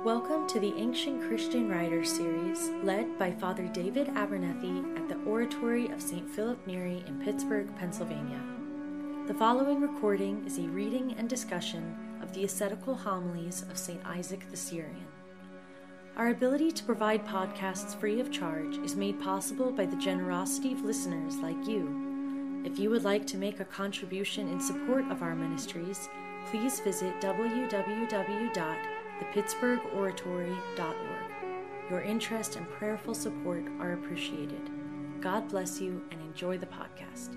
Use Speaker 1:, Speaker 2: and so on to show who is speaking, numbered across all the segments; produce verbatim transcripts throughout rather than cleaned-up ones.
Speaker 1: Welcome to the Ancient Christian Writers series, led by Father David Abernethy at the Oratory of Saint Philip Neri in Pittsburgh, Pennsylvania. The following recording is a reading and discussion of the ascetical homilies of Saint Isaac the Syrian. Our ability to provide podcasts free of charge is made possible by the generosity of listeners like you. If you would like to make a contribution in support of our ministries, please visit w w w dot the pittsburgh oratory dot org. Your interest and prayerful support are appreciated. God bless you and enjoy the podcast.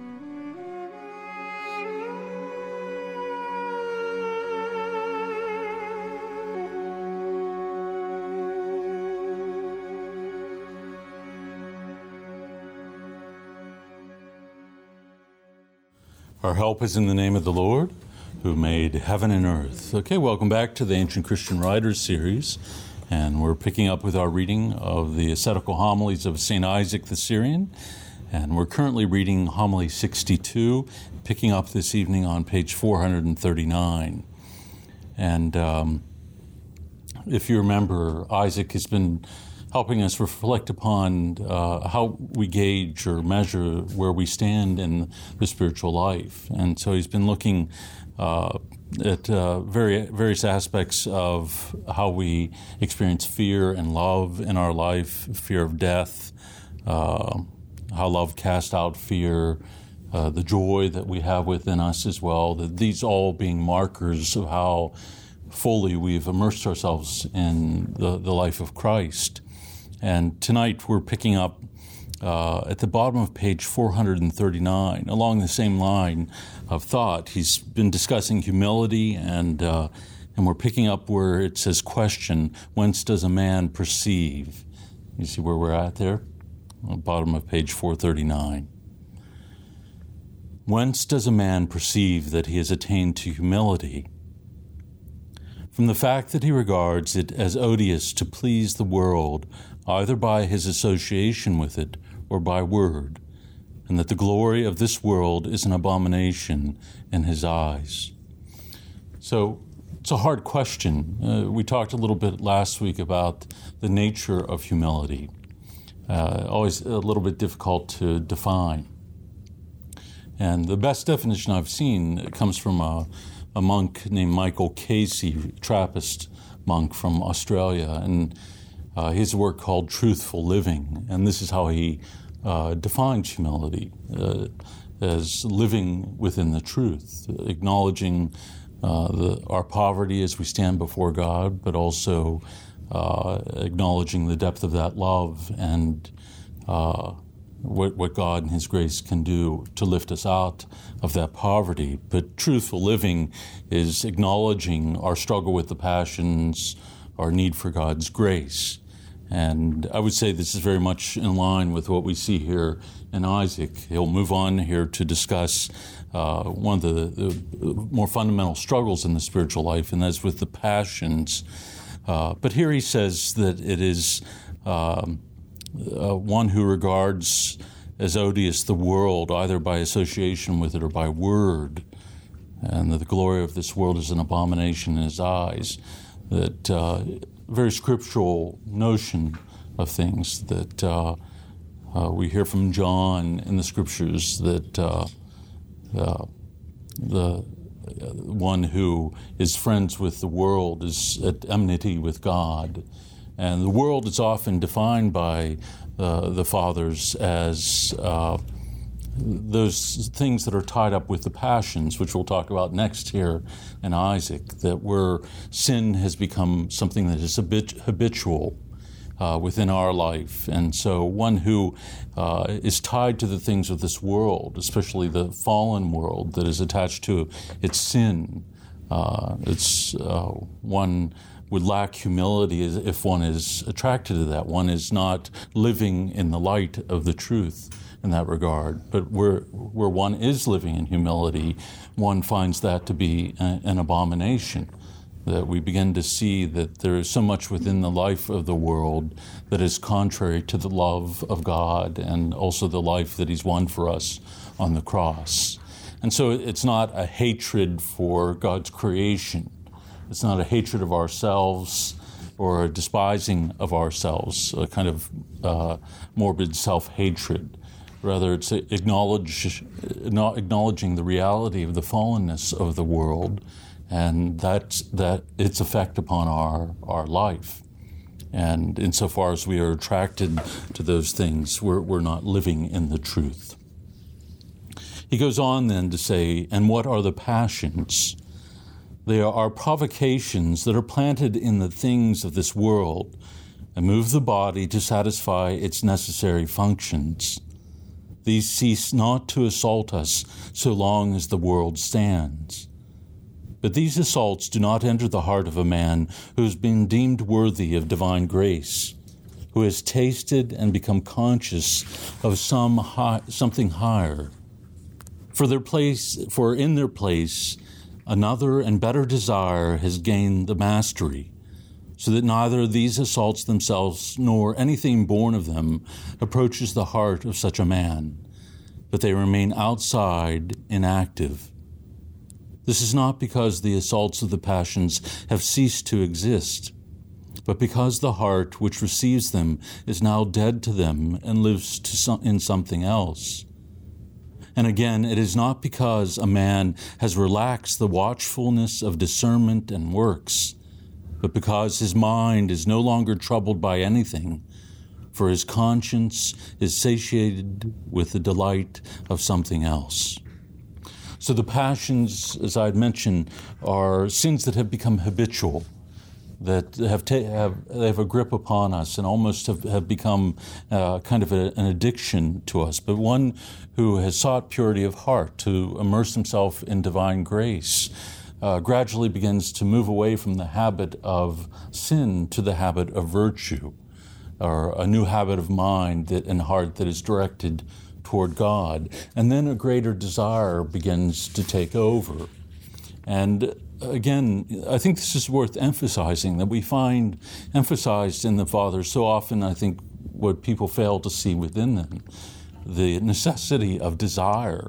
Speaker 2: Our help is in the name of the Lord, who made heaven and earth. Okay, welcome back to the Ancient Christian Writers series, and we're picking up with our reading of the ascetical homilies of Saint Isaac the Syrian, and we're currently reading homily sixty-two, picking up this evening on page four hundred thirty-nine. And um, if you remember, Isaac has been helping us reflect upon uh, how we gauge or measure where we stand in the spiritual life. And so he's been looking uh, at uh, very, various aspects of how we experience fear and love in our life, fear of death, uh, how love casts out fear, uh, the joy that we have within us as well, that these all being markers of how fully we've immersed ourselves in the, the life of Christ. And tonight we're picking up uh, at the bottom of page four hundred thirty-nine, along the same line of thought. He's been discussing humility, and uh, and we're picking up where it says, question, whence does a man perceive? You see where we're at there? On the bottom of page four thirty-nine. Whence does a man perceive that he has attained to humility? From the fact that he regards it as odious to please the world, either by his association with it or by word, and that the glory of this world is an abomination in his eyes. So it's a hard question. Uh, we talked a little bit last week about the nature of humility. Uh, always a little bit difficult to define. And the best definition I've seen comes from a, a monk named Michael Casey, Trappist monk from Australia, and Uh, he has a work called Truthful Living, and this is how he uh, defines humility, uh, as living within the truth, acknowledging uh, the, our poverty as we stand before God, but also uh, acknowledging the depth of that love and uh, what, what God and His grace can do to lift us out of that poverty. But truthful living is acknowledging our struggle with the passions, our need for God's grace. And I would say this is very much in line with what we see here in Isaac. He'll move on here to discuss uh, one of the, the more fundamental struggles in the spiritual life, and that's with the passions. Uh, but here he says that it is um, uh, one who regards as odious the world, either by association with it or by word, and that the glory of this world is an abomination in his eyes. That uh, very scriptural notion of things that uh, uh, we hear from John in the scriptures, that uh, uh, the one who is friends with the world is at enmity with God. And the world is often defined by uh, the fathers as uh, those things that are tied up with the passions, which we'll talk about next here in Isaac, that where sin has become something that is habit- habitual uh, within our life. And so one who uh, is tied to the things of this world, especially the fallen world that is attached to its sin, uh, it's uh, one would lack humility if one is attracted to that. One is not living in the light of the truth in that regard. But where where one is living in humility, one finds that to be a, an abomination. That we begin to see that there is so much within the life of the world that is contrary to the love of God and also the life that He's won for us on the cross. And so it's not a hatred for God's creation. It's not a hatred of ourselves. or a despising of ourselves, a kind of uh, morbid self-hatred. Rather, it's acknowledge, not acknowledging the reality of the fallenness of the world and that, that its effect upon our, our life. And insofar as we are attracted to those things, we're, we're not living in the truth. He goes on then to say, and what are the passions? They are provocations that are planted in the things of this world and move the body to satisfy its necessary functions. These cease not to assault us so long as the world stands. But these assaults do not enter the heart of a man who has been deemed worthy of divine grace, who has tasted and become conscious of some high, something higher. For their place, for in their place, another and better desire has gained the mastery, so that neither these assaults themselves nor anything born of them approaches the heart of such a man, but they remain outside, inactive. This is not because the assaults of the passions have ceased to exist, but because the heart which receives them is now dead to them and lives to some, in something else. And again, it is not because a man has relaxed the watchfulness of discernment and works, but because his mind is no longer troubled by anything, for his conscience is satiated with the delight of something else. So the passions, as I had mentioned, are sins that have become habitual, that have, ta- have they have a grip upon us and almost have, have become uh, kind of a, an addiction to us. But one who has sought purity of heart, to immerse himself in divine grace, uh, gradually begins to move away from the habit of sin to the habit of virtue, or a new habit of mind that, and heart that is directed toward God. And then a greater desire begins to take over. And again, I think this is worth emphasizing, that we find emphasized in the Fathers so often, I think, what people fail to see within them, the necessity of desire.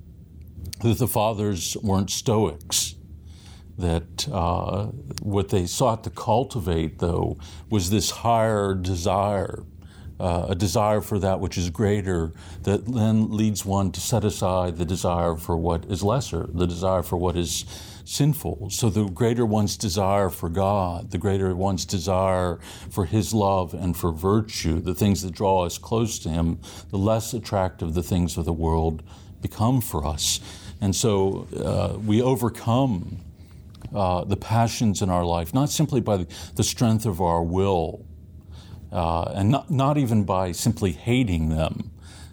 Speaker 2: That the Fathers weren't Stoics, that uh, what they sought to cultivate, though, was this higher desire, uh, a desire for that which is greater, that then leads one to set aside the desire for what is lesser, the desire for what is sinful. So the greater one's desire for God, the greater one's desire for His love and for virtue, the things that draw us close to Him, the less attractive the things of the world become for us. And so uh, we overcome uh, the passions in our life, not simply by the strength of our will, uh, and not, not even by simply hating them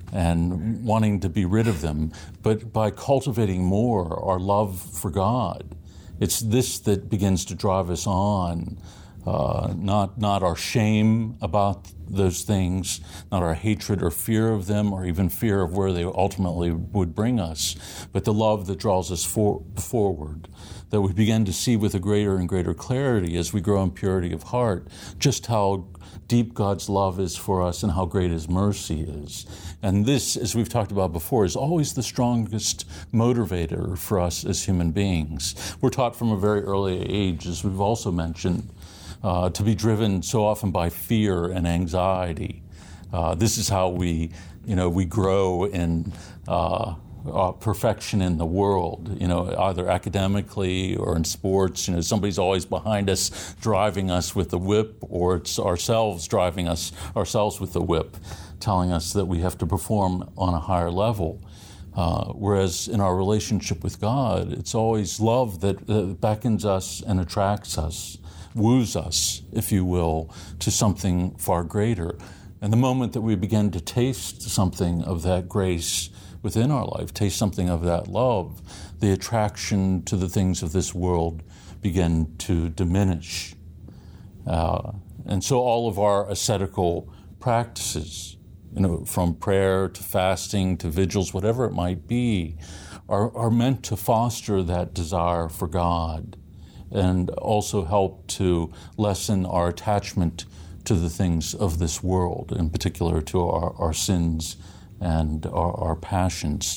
Speaker 2: and wanting to be rid of them, but by cultivating more our love for God. It's this that begins to drive us on, uh, not not our shame about those things, not our hatred or fear of them, or even fear of where they ultimately would bring us, but the love that draws us for, forward, that we begin to see with a greater and greater clarity as we grow in purity of heart just how deep God's love is for us and how great His mercy is. And this, as we've talked about before, is always the strongest motivator for us as human beings. We're taught from a very early age, as we've also mentioned, uh, to be driven so often by fear and anxiety. Uh, this is how we, you know, we grow in uh, uh, perfection in the world, you know, either academically or in sports. You know, somebody's always behind us driving us with the whip, or it's ourselves driving us ourselves with the whip, telling us that we have to perform on a higher level. Uh, whereas in our relationship with God, it's always love that uh, beckons us and attracts us, woos us, if you will, to something far greater. And the moment that we begin to taste something of that grace within our life, taste something of that love, the attraction to the things of this world begin to diminish. Uh, and so all of our ascetical practices, you know, from prayer to fasting to vigils, whatever it might be, are, are meant to foster that desire for God and also help to lessen our attachment to the things of this world, in particular to our, our sins and our, our passions.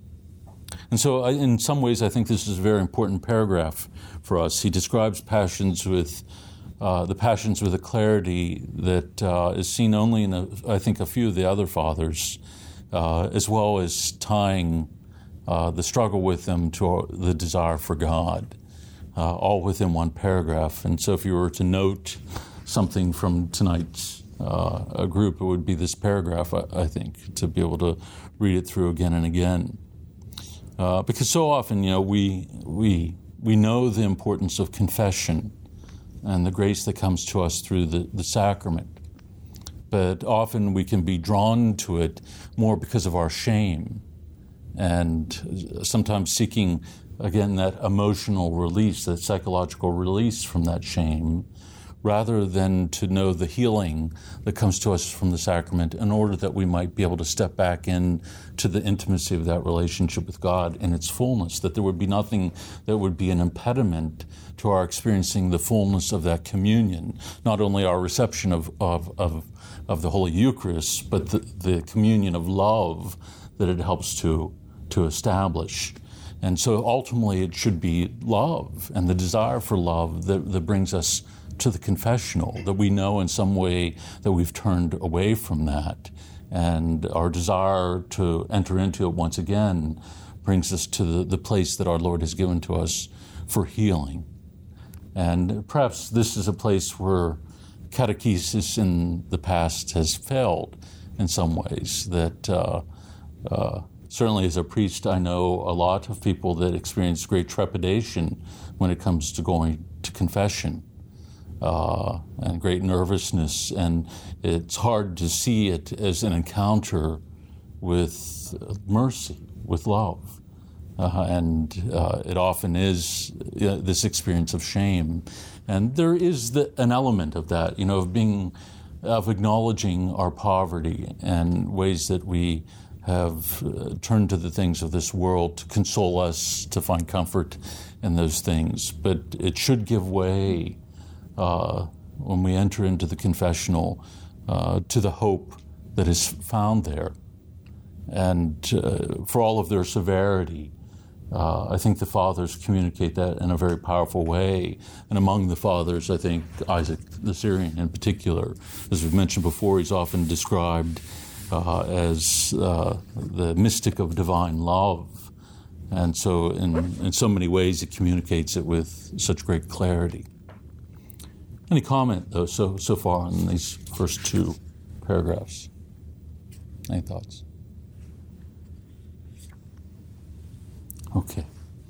Speaker 2: And so I, in some ways, I think this is a very important paragraph for us. He describes passions with uh, the Passions with a clarity that uh, is seen only in, a, I think, a few of the other fathers, uh, as well as tying uh, the struggle with them to the desire for God, uh, all within one paragraph. And so if you were to note something from tonight's uh, a group, it would be this paragraph, I, I think, to be able to read it through again and again. Uh, because so often, you know, we we we know the importance of confession and the grace that comes to us through the, the sacrament. But often we can be drawn to it more because of our shame, and sometimes seeking, again, that emotional release, that psychological release from that shame, rather than to know the healing that comes to us from the sacrament in order that we might be able to step back in to the intimacy of that relationship with God in its fullness, that there would be nothing that would be an impediment to our experiencing the fullness of that communion, not only our reception of, of, of, of the Holy Eucharist, but the, the communion of love that it helps to, to establish. And so ultimately it should be love and the desire for love that, that brings us to the confessional, that we know in some way that we've turned away from that, and our desire to enter into it once again brings us to the, the place that our Lord has given to us for healing. And perhaps this is a place where catechesis in the past has failed in some ways, that uh, uh, certainly as a priest I know a lot of people that experience great trepidation when it comes to going to confession. Uh, and great nervousness, and it's hard to see it as an encounter with mercy, with love. Uh, and uh, it often is uh, this experience of shame. And there is the, an element of that, you know, of being, of acknowledging our poverty and ways that we have uh, turned to the things of this world to console us, to find comfort in those things. But it should give way Uh, when we enter into the confessional, uh, to the hope that is found there. And uh, for all of their severity, uh, I think the fathers communicate that in a very powerful way. And among the fathers, I think Isaac the Syrian in particular, as we've mentioned before, he's often described uh, as uh, the mystic of divine love. And so in, in so many ways, it communicates it with such great clarity. Any comment, though, so so far on these first two paragraphs? Any thoughts? Okay.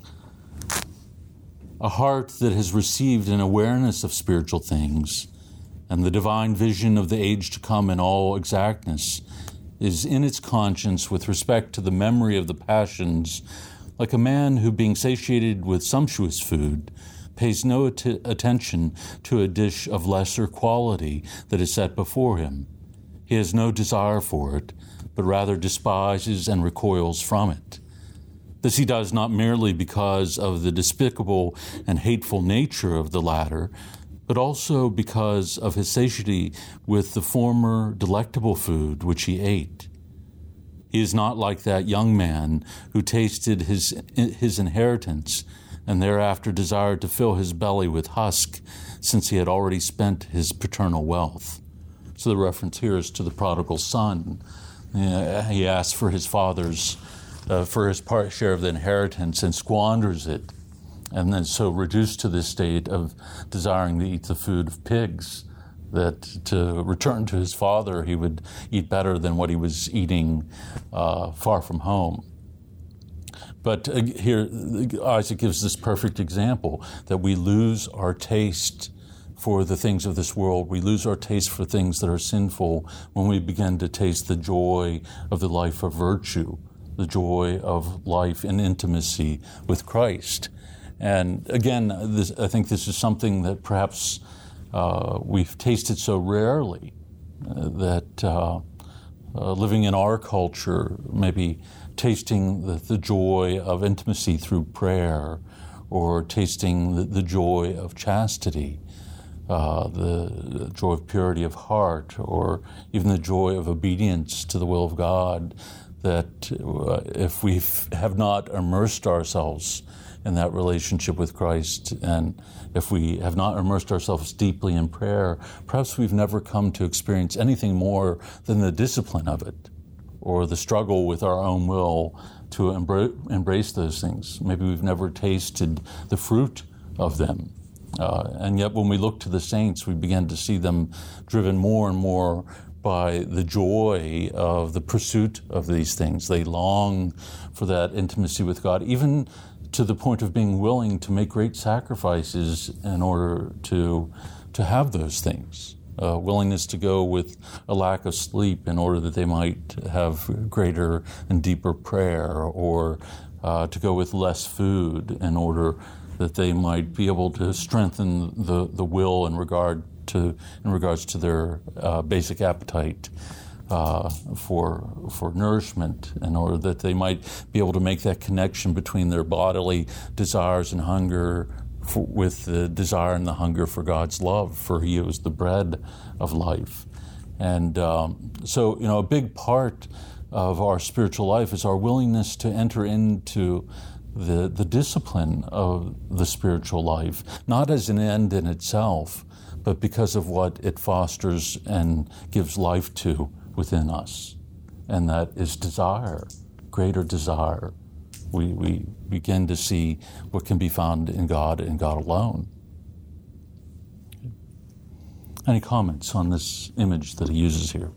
Speaker 2: A heart that has received an awareness of spiritual things and the divine vision of the age to come in all exactness is in its conscience with respect to the memory of the passions, like a man who, being satiated with sumptuous food, pays no att- attention to a dish of lesser quality that is set before him. He has no desire for it, but rather despises and recoils from it. This he does not merely because of the despicable and hateful nature of the latter, but also because of his satiety with the former delectable food which he ate. He is not like that young man who tasted his his inheritance and thereafter desired to fill his belly with husk, since he had already spent his paternal wealth. So the reference here is to the prodigal son. Uh, he asks for his father's, uh, for his part share of the inheritance and squanders it, and then so reduced to this state of desiring to eat the food of pigs, that to return to his father he would eat better than what he was eating uh, far from home. But uh, here, Isaac gives this perfect example that we lose our taste for the things of this world. We lose our taste for things that are sinful when we begin to taste the joy of the life of virtue, the joy of life in intimacy with Christ. And again, this, I think this is something that perhaps uh, we've tasted so rarely uh, that uh, uh, living in our culture, maybe tasting the, the joy of intimacy through prayer, or tasting the, the joy of chastity, uh, the, the joy of purity of heart, or even the joy of obedience to the will of God, that uh, if we have not immersed ourselves in that relationship with Christ. And if we have not immersed ourselves deeply in prayer, perhaps we've never come to experience anything more than the discipline of it, or the struggle with our own will to embra- embrace those things. Maybe we've never tasted the fruit of them. Uh, and yet when we look to the saints, we begin to see them driven more and more by the joy of the pursuit of these things. They long for that intimacy with God, even to the point of being willing to make great sacrifices in order to, to have those things. Uh, willingness to go with a lack of sleep in order that they might have greater and deeper prayer, or uh, to go with less food in order that they might be able to strengthen the, the will in regard to in regards to their uh, basic appetite uh, for for nourishment, in order that they might be able to make that connection between their bodily desires and hunger For, with the desire and the hunger for God's love, for He is the bread of life. And um, so, you know, a big part of our spiritual life is our willingness to enter into the, the discipline of the spiritual life, not as an end in itself, but because of what it fosters and gives life to within us. And that is desire, greater desire. We, we begin to see what can be found in God and God alone. Any comments on this image that he uses here?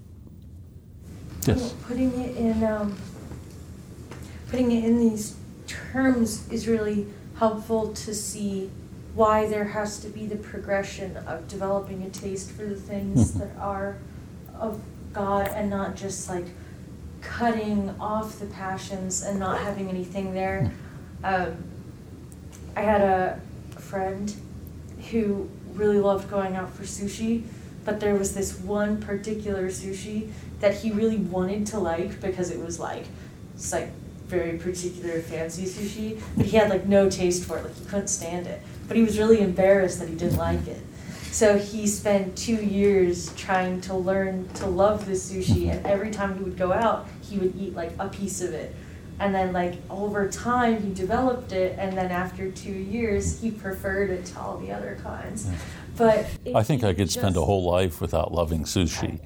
Speaker 2: Yes.
Speaker 3: Putting it in um, putting it in these terms is really helpful to see why there has to be the progression of developing a taste for the things mm-hmm. that are of God, and not just like cutting off the passions and not having anything there. Um, I had a friend who really loved going out for sushi, but there was this one particular sushi that he really wanted to like because it was like, it's like very particular fancy sushi, but he had like no taste for it, like he couldn't stand it. But he was really embarrassed that he didn't like it. So he spent two years trying to learn to love this sushi, and every time he would go out, he would eat like a piece of it. And then like over time he developed it, and then after two years he preferred it to all the other kinds. But
Speaker 2: I think I could just spend a whole life without loving sushi.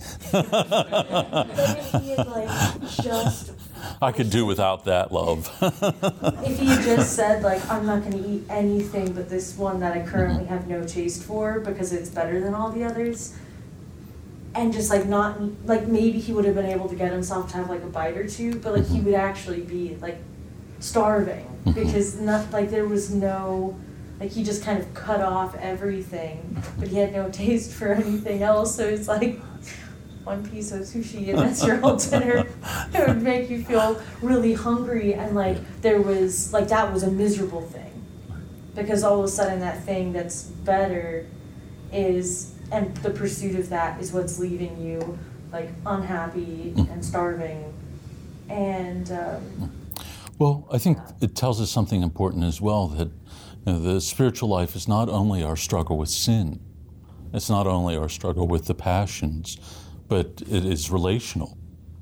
Speaker 3: But if he had like just
Speaker 2: I could do without that love.
Speaker 3: If he had just said like, I'm not going to eat anything but this one that I currently have no taste for because it's better than all the others, and just like not, like maybe he would have been able to get himself to have like a bite or two, but like he would actually be like starving because not like there was no, like he just kind of cut off everything, but he had no taste for anything else. So it's like one piece of sushi and that's your whole dinner. It would make you feel really hungry, and like there was like that was a miserable thing, because all of a sudden that thing that's better is, and the pursuit of that is what's leaving you like unhappy and starving. And um,
Speaker 2: well, I think it tells us something important as well, that you know, the spiritual life is not only our struggle with sin, it's not only our struggle with the passions, but it is relational.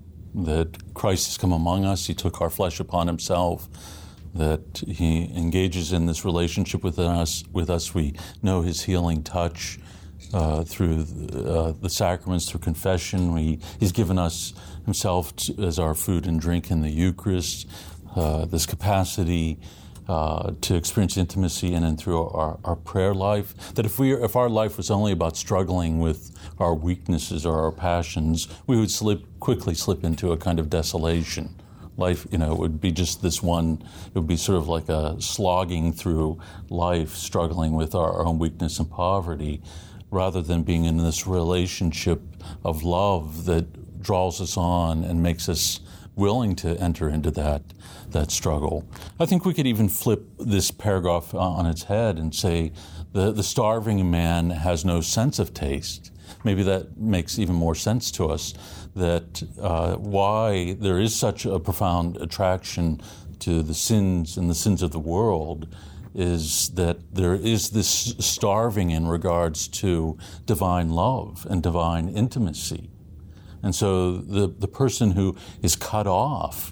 Speaker 2: That Christ has come among us, he took our flesh upon himself, that he engages in this relationship with us. With us, we know his healing touch uh, through uh, the sacraments, through confession. We, he's given us himself to, as our food and drink in the Eucharist, uh, this capacity Uh, to experience intimacy in and through our, our prayer life. That if we if our life was only about struggling with our weaknesses or our passions, we would slip quickly slip into a kind of desolation. Life, you know, it would be just this one. It would be sort of like a slogging through life, struggling with our own weakness and poverty, rather than being in this relationship of love that draws us on and makes us willing to enter into that that struggle. I think we could even flip this paragraph on its head and say the, the starving man has no sense of taste. Maybe that makes even more sense to us, that uh, why there is such a profound attraction to the sins and the sins of the world is that there is this starving in regards to divine love and divine intimacy. And so the, the person who is cut off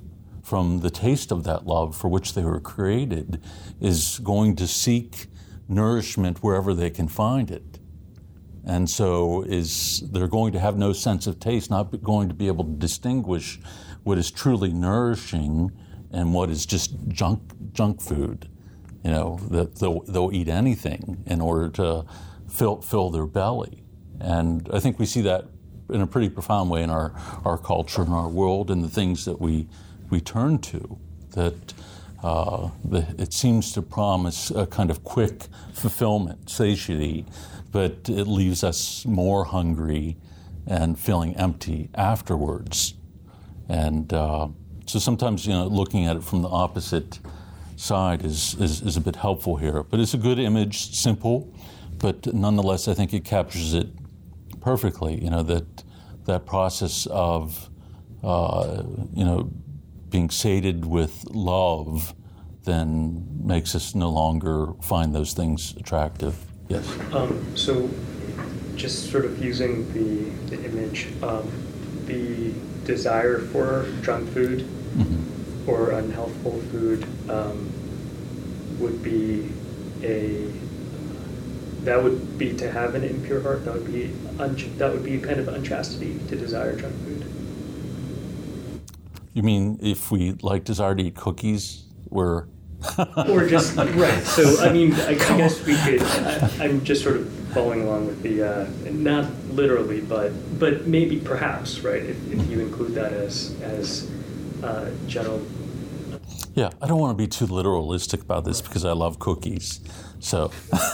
Speaker 2: from the taste of that love for which they were created, is going to seek nourishment wherever they can find it. And so is they're going to have no sense of taste, not going to be able to distinguish what is truly nourishing and what is just junk junk food. You know, that they'll, they'll eat anything in order to fill fill their belly. And I think we see that in a pretty profound way in our, our culture and our world and the things that we we turn to. That uh, the, it seems to promise a kind of quick fulfillment, satiety, but it leaves us more hungry and feeling empty afterwards. And uh, so sometimes, you know, looking at it from the opposite side is, is, is a bit helpful here. But it's a good image, simple, but nonetheless, I think it captures it perfectly. You know, that that process of, uh, you know, being sated with love then makes us no longer find those things attractive. Yes.
Speaker 4: Um, so, just sort of using the, the image, um, the desire for junk food mm-hmm. or unhealthful food um, would be a that would be to have an impure heart. That would be un- that would be a kind of unchastity to desire junk food.
Speaker 2: You mean if we like desire to eat cookies, we're
Speaker 4: or just right. So I mean, I, I guess we could. I, I'm just sort of following along with the uh, not literally, but but maybe perhaps right. If, if you include that as as uh, general.
Speaker 2: Yeah, I don't want to be too literalistic about this because I love cookies. So.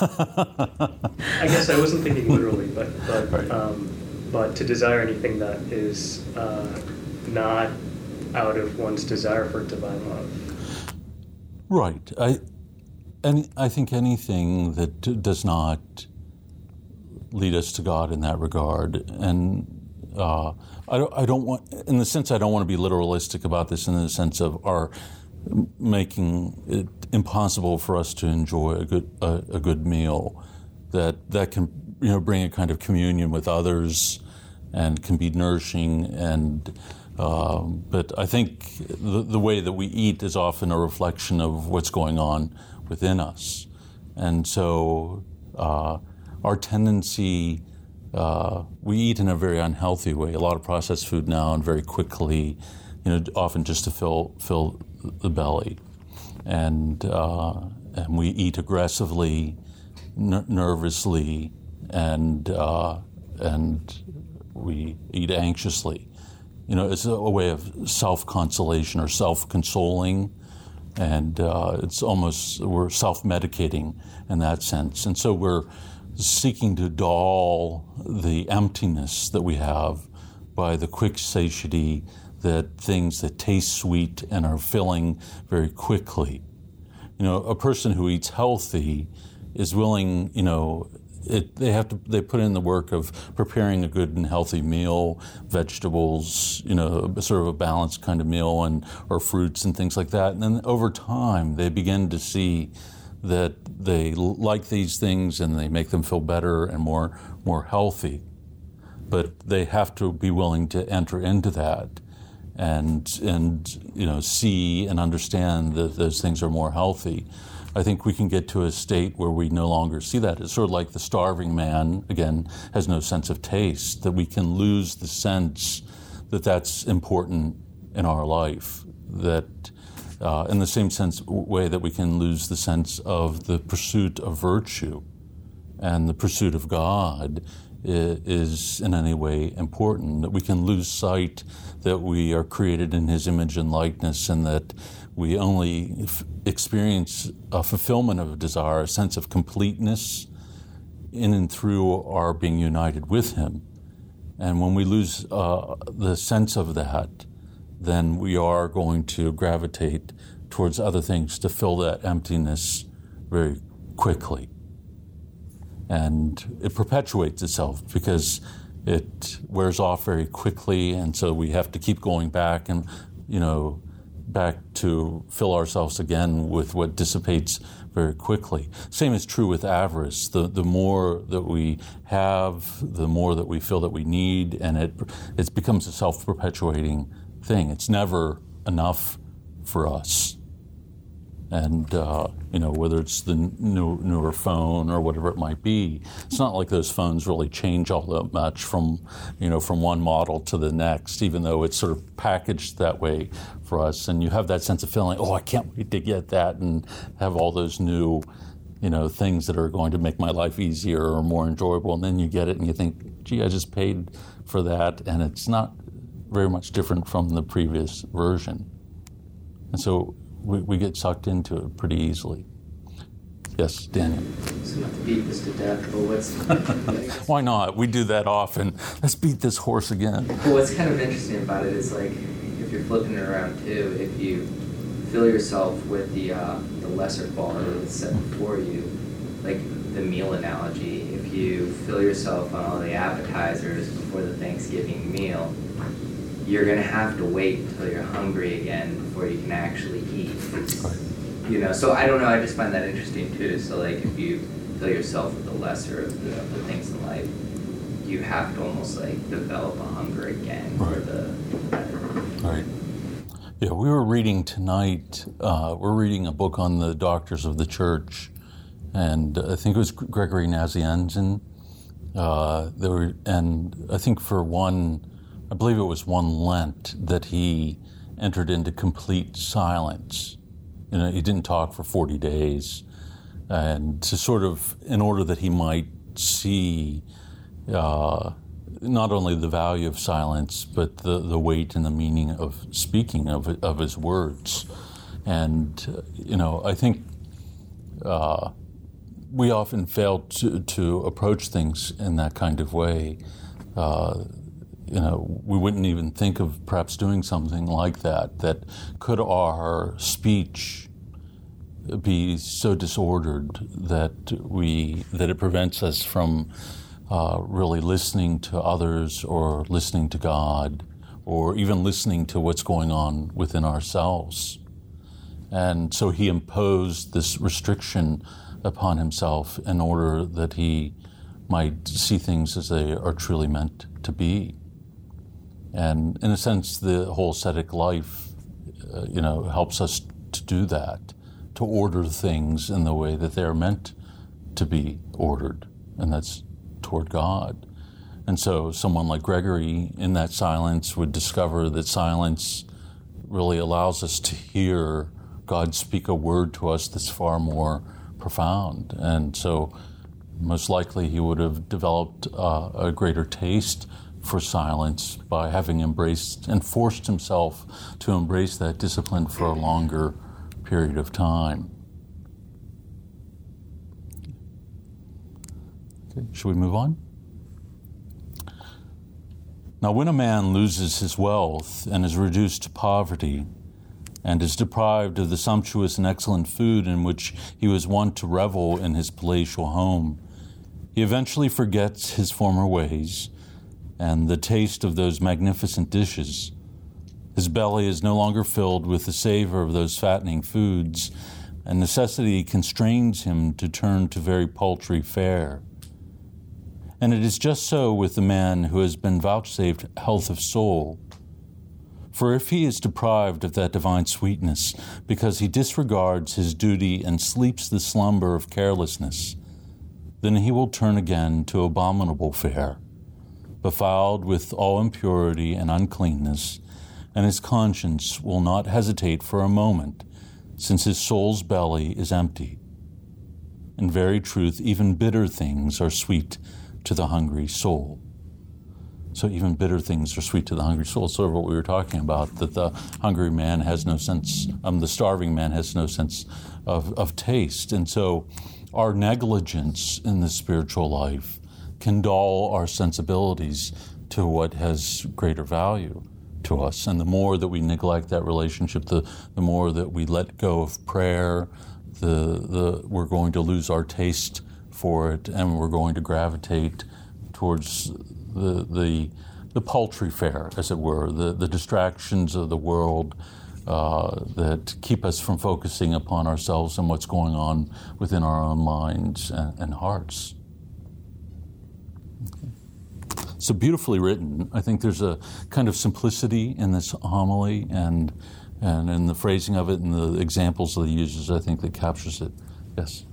Speaker 4: I guess I wasn't thinking literally, but but
Speaker 2: right.
Speaker 4: um, but to desire anything that is uh, not out of one's desire for divine love.
Speaker 2: Right. I, and I think anything that d- does not lead us to God in that regard, and uh, I don't, I don't want, in the sense, I don't want to be literalistic about this in the sense of our making it impossible for us to enjoy a good a, a good meal that that can, you know, bring a kind of communion with others and can be nourishing. And um, but I think the, the way that we eat is often a reflection of what's going on within us, and so uh, our tendency uh, we eat in a very unhealthy way. A lot of processed food now, and very quickly, you know, often just to fill fill the belly, and uh, and we eat aggressively, n- nervously, and uh, and we eat anxiously. You know, it's a, a way of self-consolation or self-consoling, and uh, it's almost we're self-medicating in that sense, and so we're seeking to dull the emptiness that we have by the quick satiety that things that taste sweet and are filling very quickly. You know, a person who eats healthy is willing, you know, it, they have to, they put in the work of preparing a good and healthy meal, vegetables, you know, sort of a balanced kind of meal, and or fruits and things like that. And then over time, they begin to see that they like these things and they make them feel better and more more healthy. But they have to be willing to enter into that and and you know see and understand that those things are more healthy. I think we can get to a state where we no longer see that. It's sort of like the starving man, again, has no sense of taste, that we can lose the sense that that's important in our life, that uh, in the same sense way that we can lose the sense of the pursuit of virtue and the pursuit of God is in any way important, that we can lose sight that we are created in His image and likeness, and that we only f- experience a fulfillment of a desire, a sense of completeness in and through our being united with Him. And when we lose uh, the sense of that, then we are going to gravitate towards other things to fill that emptiness very quickly. And it perpetuates itself because it wears off very quickly, and so we have to keep going back and, you know, back to fill ourselves again with what dissipates very quickly. Same is true with avarice. The the more that we have, the more that we feel that we need, and it it becomes a self-perpetuating thing. It's never enough for us. And, uh, you know, whether it's the new, newer phone or whatever it might be, it's not like those phones really change all that much from, you know, from one model to the next, even though it's sort of packaged that way for us. And you have that sense of feeling, oh, I can't wait to get that and have all those new, you know, things that are going to make my life easier or more enjoyable. And then you get it and you think, gee, I just paid for that. And it's not very much different from the previous version. And so we, we get sucked into it pretty easily. Yes, Daniel.
Speaker 5: So not to beat this to death, but what's...
Speaker 2: Why not? We do that often. Let's beat this horse again.
Speaker 5: Well, what's kind of interesting about it is, like, if you're flipping it around too, if you fill yourself with the uh, the lesser quality that's set before you, like the meal analogy, if you fill yourself on all the appetizers before the Thanksgiving meal, you're going to have to wait until you're hungry again before you can actually eat.
Speaker 2: Right.
Speaker 5: You know, so I don't know, I just find that interesting too. So like if you fill yourself with the lesser of the, of the things in life, you have to almost like develop a hunger again
Speaker 2: right.
Speaker 5: for the better.
Speaker 2: Right. Yeah, we were reading tonight, uh, we're reading a book on the doctors of the church, and I think it was Gregory Nazianzen. Uh, there were, and I think for one, I believe it was one Lent that he entered into complete silence. You know, he didn't talk for forty days, and to sort of, in order that he might see uh, not only the value of silence, but the, the weight and the meaning of speaking of of his words. And, uh, you know, I think uh, we often fail to, to approach things in that kind of way. Uh, you know, we wouldn't even think of perhaps doing something like that, that could our speech be so disordered that we, that it prevents us from uh, really listening to others or listening to God or even listening to what's going on within ourselves. And so he imposed this restriction upon himself in order that he might see things as they are truly meant to be. And in a sense, the whole ascetic life, uh, you know, helps us to do that, to order things in the way that they're meant to be ordered, and that's toward God. And so someone like Gregory, in that silence, would discover that silence really allows us to hear God speak a word to us that's far more profound. And so most likely he would have developed uh, a greater taste for silence by having embraced and forced himself to embrace that discipline for a longer period of time. Okay, should we move on? Now, when a man loses his wealth and is reduced to poverty and is deprived of the sumptuous and excellent food in which he was wont to revel in his palatial home, he eventually forgets his former ways and the taste of those magnificent dishes. His belly is no longer filled with the savor of those fattening foods, and necessity constrains him to turn to very paltry fare. And it is just so with the man who has been vouchsafed health of soul. For if he is deprived of that divine sweetness because he disregards his duty and sleeps the slumber of carelessness, then he will turn again to abominable fare, befouled with all impurity and uncleanness, and his conscience will not hesitate for a moment, since his soul's belly is empty. In very truth, even bitter things are sweet to the hungry soul. So even bitter things are sweet to the hungry soul. Sort of what we were talking about, that the hungry man has no sense, um, the starving man has no sense of, of taste. And so our negligence in the spiritual life can dull our sensibilities to what has greater value to us. And the more that we neglect that relationship, the, the more that we let go of prayer, the, the we're going to lose our taste for it, and we're going to gravitate towards the the, the paltry fare, as it were, the, the distractions of the world uh, that keep us from focusing upon ourselves and what's going on within our own minds and, and hearts. So beautifully written. I think there's a kind of simplicity in this homily, and And in the phrasing of it and the examples that he uses, I think that captures it. Yes?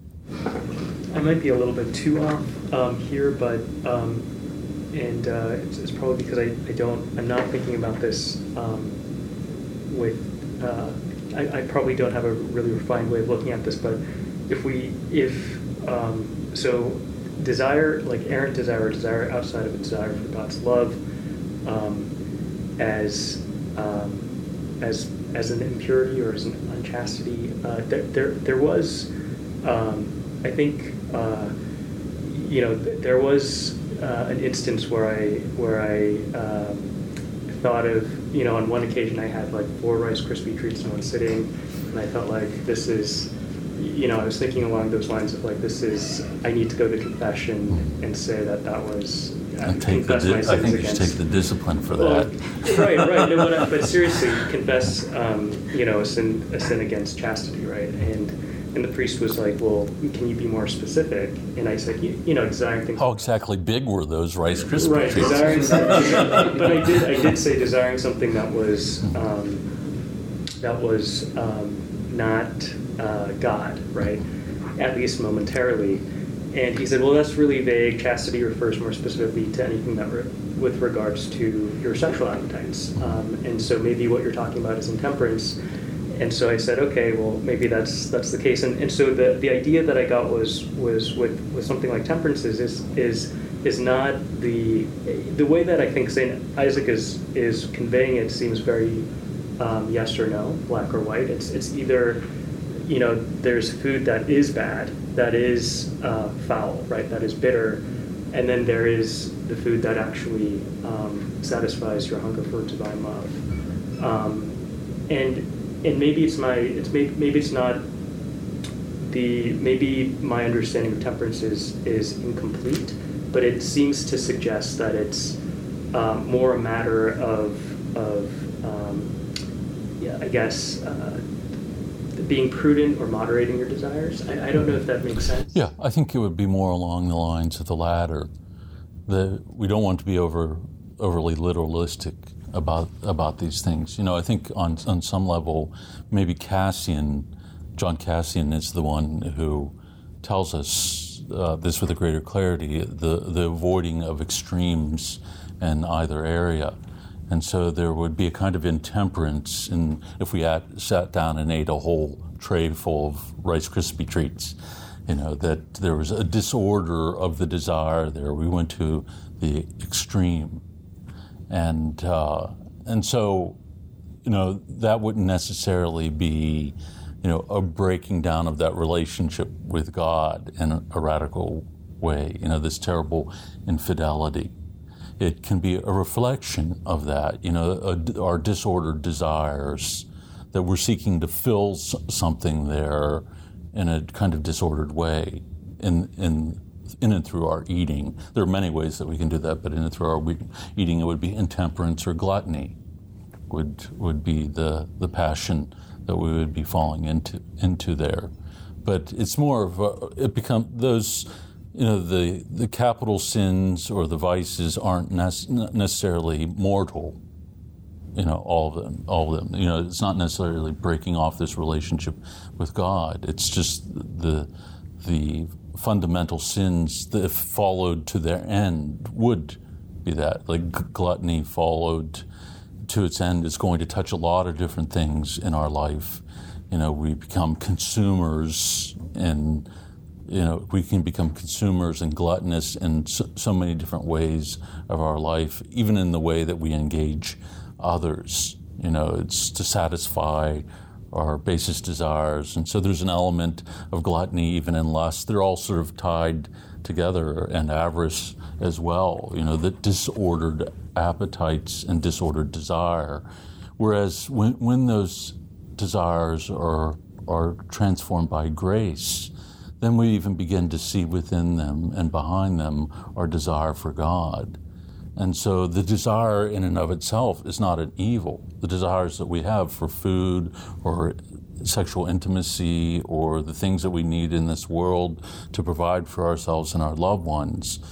Speaker 4: I might be a little bit too off um, here, but um, and uh, it's, it's probably because I, I don't, I'm not thinking about this um, with, uh, I, I probably don't have a really refined way of looking at this, but if we, if, um, so desire, like errant desire, or desire outside of a desire for God's love, um, as, um, as, as an impurity or as an unchastity, uh, there, there, there was, um, I think, uh, you know, th- there was uh, an instance where I where I um, thought of, you know, on one occasion I had like four Rice Krispie treats in one sitting, and I felt like this is, you know, I was thinking along those lines of like, this is, I need to go to confession and say that that was, uh,
Speaker 2: take
Speaker 4: confess
Speaker 2: the di-
Speaker 4: my sins
Speaker 2: I think
Speaker 4: against.
Speaker 2: you should take the discipline for
Speaker 4: Well,
Speaker 2: that.
Speaker 4: right, right. No, but, I- but seriously, confess, um, you know, a sin, a sin against chastity, right? And and the priest was like, well, can you be more specific? And I said, you, you know, desiring things.
Speaker 2: How exactly big were those Rice Krispie
Speaker 4: Right,
Speaker 2: treats?
Speaker 4: desiring something. But I did, I did say desiring something that was, um, that was um, not uh, God, right? At least momentarily. And he said, well, that's really vague. Chastity refers more specifically to anything that re- with regards to your sexual appetites. Um, and so maybe what you're talking about is intemperance. And so I said, okay, well, maybe that's that's the case. And and so the, the idea that I got was was with, with something like temperance is is is is not the the way that I think Saint Isaac is is conveying it seems very um, yes or no, black or white. It's it's either, you know, there's food that is bad, that is uh, foul, right, that is bitter, and then there is the food that actually um, satisfies your hunger for divine love. Um, and And maybe it's my, it's maybe, maybe it's not the, maybe my understanding of temperance is, is incomplete, but it seems to suggest that it's um, more a matter of, of um, yeah, I guess, uh, being prudent or moderating your desires. I, I don't know if that makes sense.
Speaker 2: Yeah, I think it would be more along the lines of the latter. The, we don't want to be over overly literalistic about about these things. You know, I think on on some level, maybe Cassian, John Cassian is the one who tells us uh, this with a greater clarity, the, the avoiding of extremes in either area. And so there would be a kind of intemperance in if we had, sat down and ate a whole tray full of Rice Krispie treats, you know, that there was a disorder of the desire there. We went to the extreme. And uh, and so, you know, that wouldn't necessarily be, you know, a breaking down of that relationship with God in a, a radical way, you know, this terrible infidelity. It can be a reflection of that, you know, a, our disordered desires, that we're seeking to fill s- something there in a kind of disordered way, in in in and through our eating. There are many ways that we can do that, but in and through our we- eating, it would be intemperance or gluttony would would be the, the passion that we would be falling into into there. But it's more of a, it become those, you know, the the capital sins or the vices aren't nec- necessarily mortal. You know, all of them, all of them. You know, it's not necessarily breaking off this relationship with God. It's just the the fundamental sins that, if followed to their end, would be that. Like gluttony followed to its end is going to touch a lot of different things in our life. You know, we become consumers, and you know, we can become consumers and gluttonous in so, so many different ways of our life, even in the way that we engage others. You know, it's to satisfy our basest desires. And so there's an element of gluttony even in lust. They're all sort of tied together, and avarice as well, you know, the disordered appetites and disordered desire. Whereas when, when those desires are are transformed by grace, then we even begin to see within them and behind them our desire for God. And so the desire in and of itself is not an evil. The desires that we have for food or sexual intimacy or the things that we need in this world to provide for ourselves and our loved ones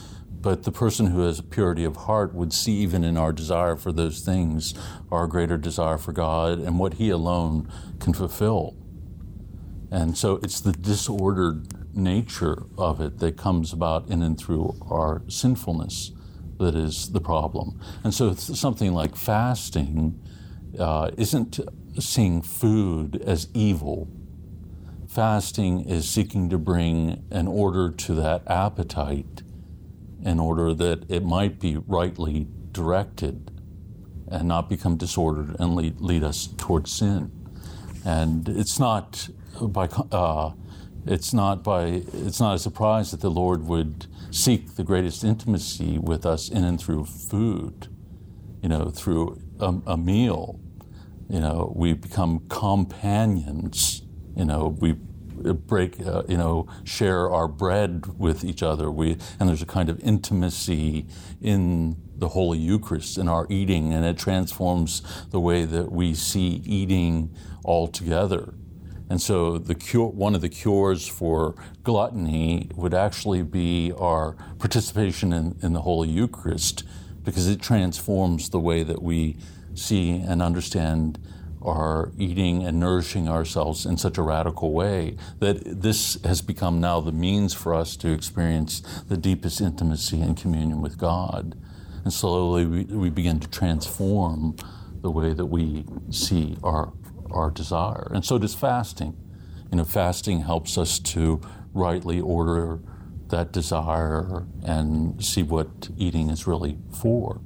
Speaker 2: but the person who has a purity of heart would see even in our desire for those things our greater desire for God and what He alone can fulfill. And so it's the disordered nature of it that comes about in and through our sinfulness that is the problem. And so it's something like fasting uh, isn't seeing food as evil. Fasting is seeking to bring an order to that appetite in order that it might be rightly directed and not become disordered and lead, lead us towards sin. And it's not by uh, it's not by it's not a surprise that the Lord would seek the greatest intimacy with us in and through food, you know, through a, a meal. You know, we become companions. You know, we break, uh, you know, share our bread with each other. We and there's a kind of intimacy in the Holy Eucharist in our eating, and it transforms the way that we see eating altogether. And so the cure, one of the cures for gluttony would actually be our participation in, in the Holy Eucharist, because it transforms the way that we see and understand our eating and nourishing ourselves in such a radical way that this has become now the means for us to experience the deepest intimacy and communion with God. And slowly we, we begin to transform the way that we see our our desire. And so does fasting. You know, fasting helps us to rightly order that desire and see what eating is really for.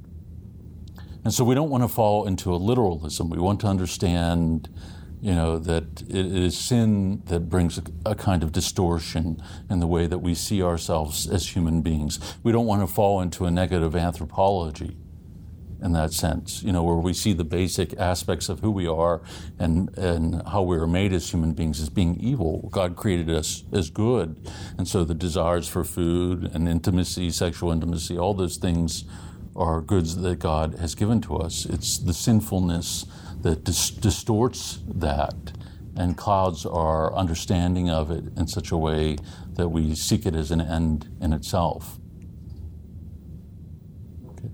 Speaker 2: And so we don't want to fall into a literalism. We want to understand, you know, that it is sin that brings a, a kind of distortion in the way that we see ourselves as human beings. We don't want to fall into a negative anthropology in that sense, you know, where we see the basic aspects of who we are and, and how we are made as human beings as being evil. God created us as good. And so the desires for food and intimacy, sexual intimacy, all those things are goods that God has given to us. It's the sinfulness that dis- distorts that and clouds our understanding of it in such a way that we seek it as an end in itself. Okay.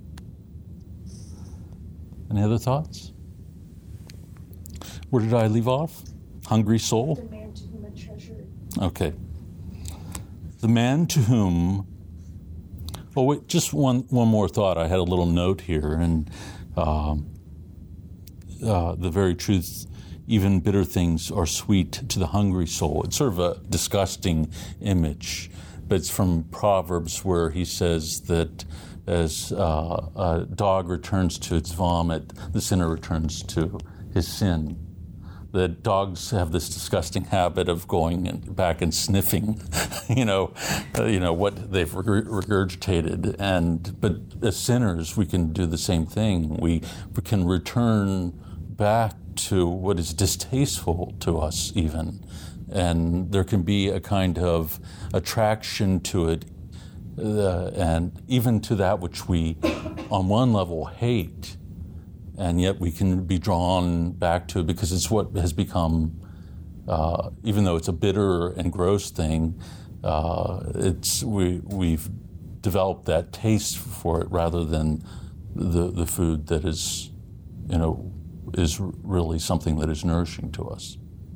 Speaker 2: Any other thoughts? Where did I leave off? Hungry soul?
Speaker 3: The man to whom a treasure.
Speaker 2: Okay. The man to whom... Well, wait, just one, one more thought. I had a little note here, and um, uh, the very truth, even bitter things are sweet to the hungry soul. It's sort of a disgusting image, but it's from Proverbs where he says that as uh, a dog returns to its vomit, the sinner returns to his sin. That dogs have this disgusting habit of going and back and sniffing, you know, uh, you know what they've regurgitated. And but as sinners, we can do the same thing. We, we can return back to what is distasteful to us, even, and there can be a kind of attraction to it, uh, and even to that which we, on one level, hate. And yet we can be drawn back to it because it's what has become, uh, even though it's a bitter and gross thing, uh, it's we we've developed that taste for it rather than the the food that is, you know, is really something that is nourishing to us.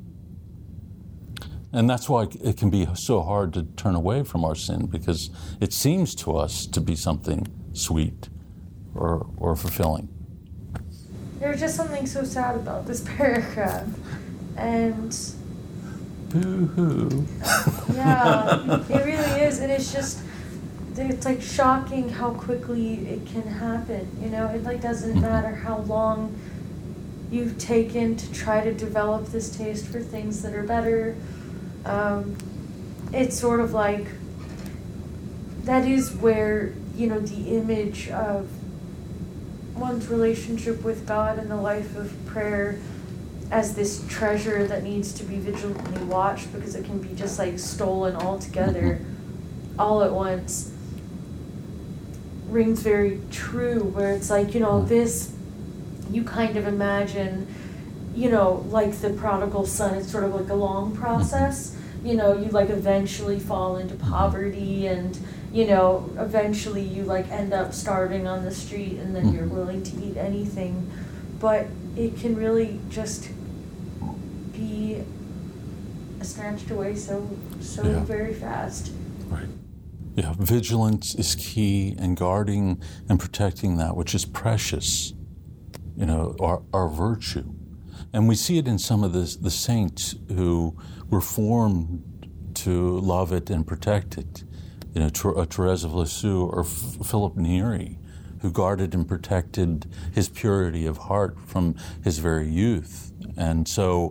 Speaker 2: And that's why it can be so hard to turn away from our sin, because it seems to us to be something sweet or or fulfilling.
Speaker 3: There's just something so sad about this paragraph, and
Speaker 2: boo-hoo.
Speaker 3: Yeah, it really is, and it's just, it's like shocking how quickly it can happen. You know, it like doesn't matter how long you've taken to try to develop this taste for things that are better. Um, it's sort of like that is where, you know, the image of one's relationship with God and the life of prayer as this treasure that needs to be vigilantly watched, because it can be just like stolen altogether all at once, rings very true, where it's like, you know, this, you kind of imagine, you know, like the prodigal son, it's sort of like a long process. You know, you like eventually fall into poverty and, you know, eventually you like end up starving on the street and then you're willing to eat anything. But it can really just be snatched away so so
Speaker 2: Yeah.
Speaker 3: very fast.
Speaker 2: Right. Yeah, vigilance is key in guarding and protecting that which is precious, you know, our, our virtue. And we see it in some of the, the saints who were formed to love it and protect it. You know, Ter- Therese of Lisieux or F- Philip Neri, who guarded and protected his purity of heart from his very youth. And so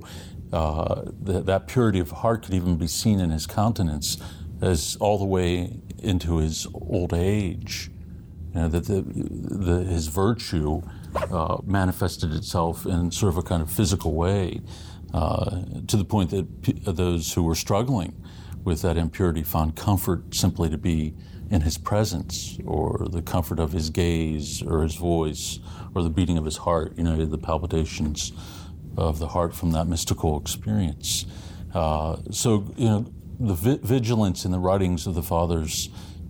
Speaker 2: uh, th- that purity of heart could even be seen in his countenance as all the way into his old age. You know, that the, the, his virtue uh, manifested itself in sort of a kind of physical way, uh, to the point that p- those who were struggling with that impurity found comfort simply to be in his presence, or the comfort of his gaze, or his voice, or the beating of his heart, you know, the palpitations of the heart from that mystical experience. Uh, so, you know, the vi- vigilance in the writings of the fathers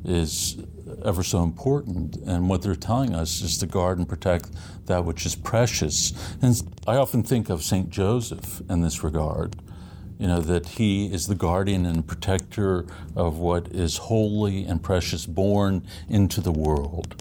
Speaker 2: is ever so important, and what they're telling us is to guard and protect that which is precious. And I often think of Saint Joseph in this regard, you know, that he is the guardian and protector of what is holy and precious born into the world.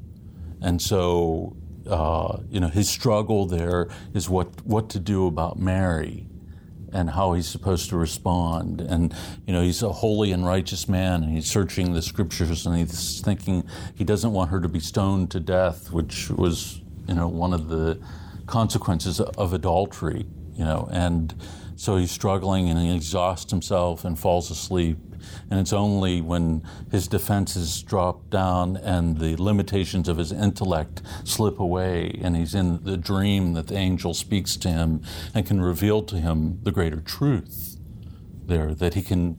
Speaker 2: And so, uh, you know, his struggle there is what, what to do about Mary and how he's supposed to respond. And, you know, he's a holy and righteous man, and he's searching the scriptures, and he's thinking he doesn't want her to be stoned to death, which was, you know, one of the consequences of adultery, you know. And so he's struggling, and he exhausts himself and falls asleep. And it's only when his defenses drop down and the limitations of his intellect slip away, and he's in the dream, that the angel speaks to him and can reveal to him the greater truth there, that he can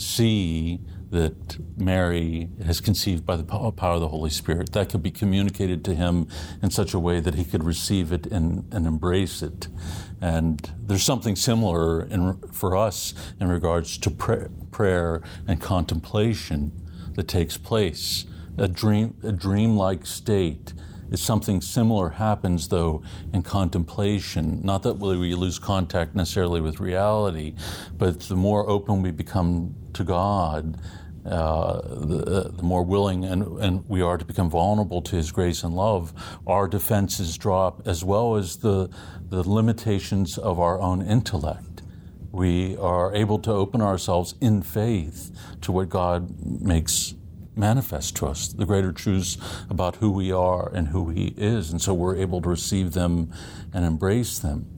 Speaker 2: see that Mary has conceived by the power of the Holy Spirit. That could be communicated to him in such a way that he could receive it and, and embrace it. And there's something similar in, for us in regards to pray, prayer and contemplation that takes place. A dream, a dream-like state is something similar happens, though, in contemplation. Not that we lose contact necessarily with reality, but the more open we become to God, uh, the, the more willing and, and we are to become vulnerable to His grace and love, our defenses drop, as well as the, the limitations of our own intellect. We are able to open ourselves in faith to what God makes manifest to us, the greater truths about who we are and who He is, and so we're able to receive them and embrace them.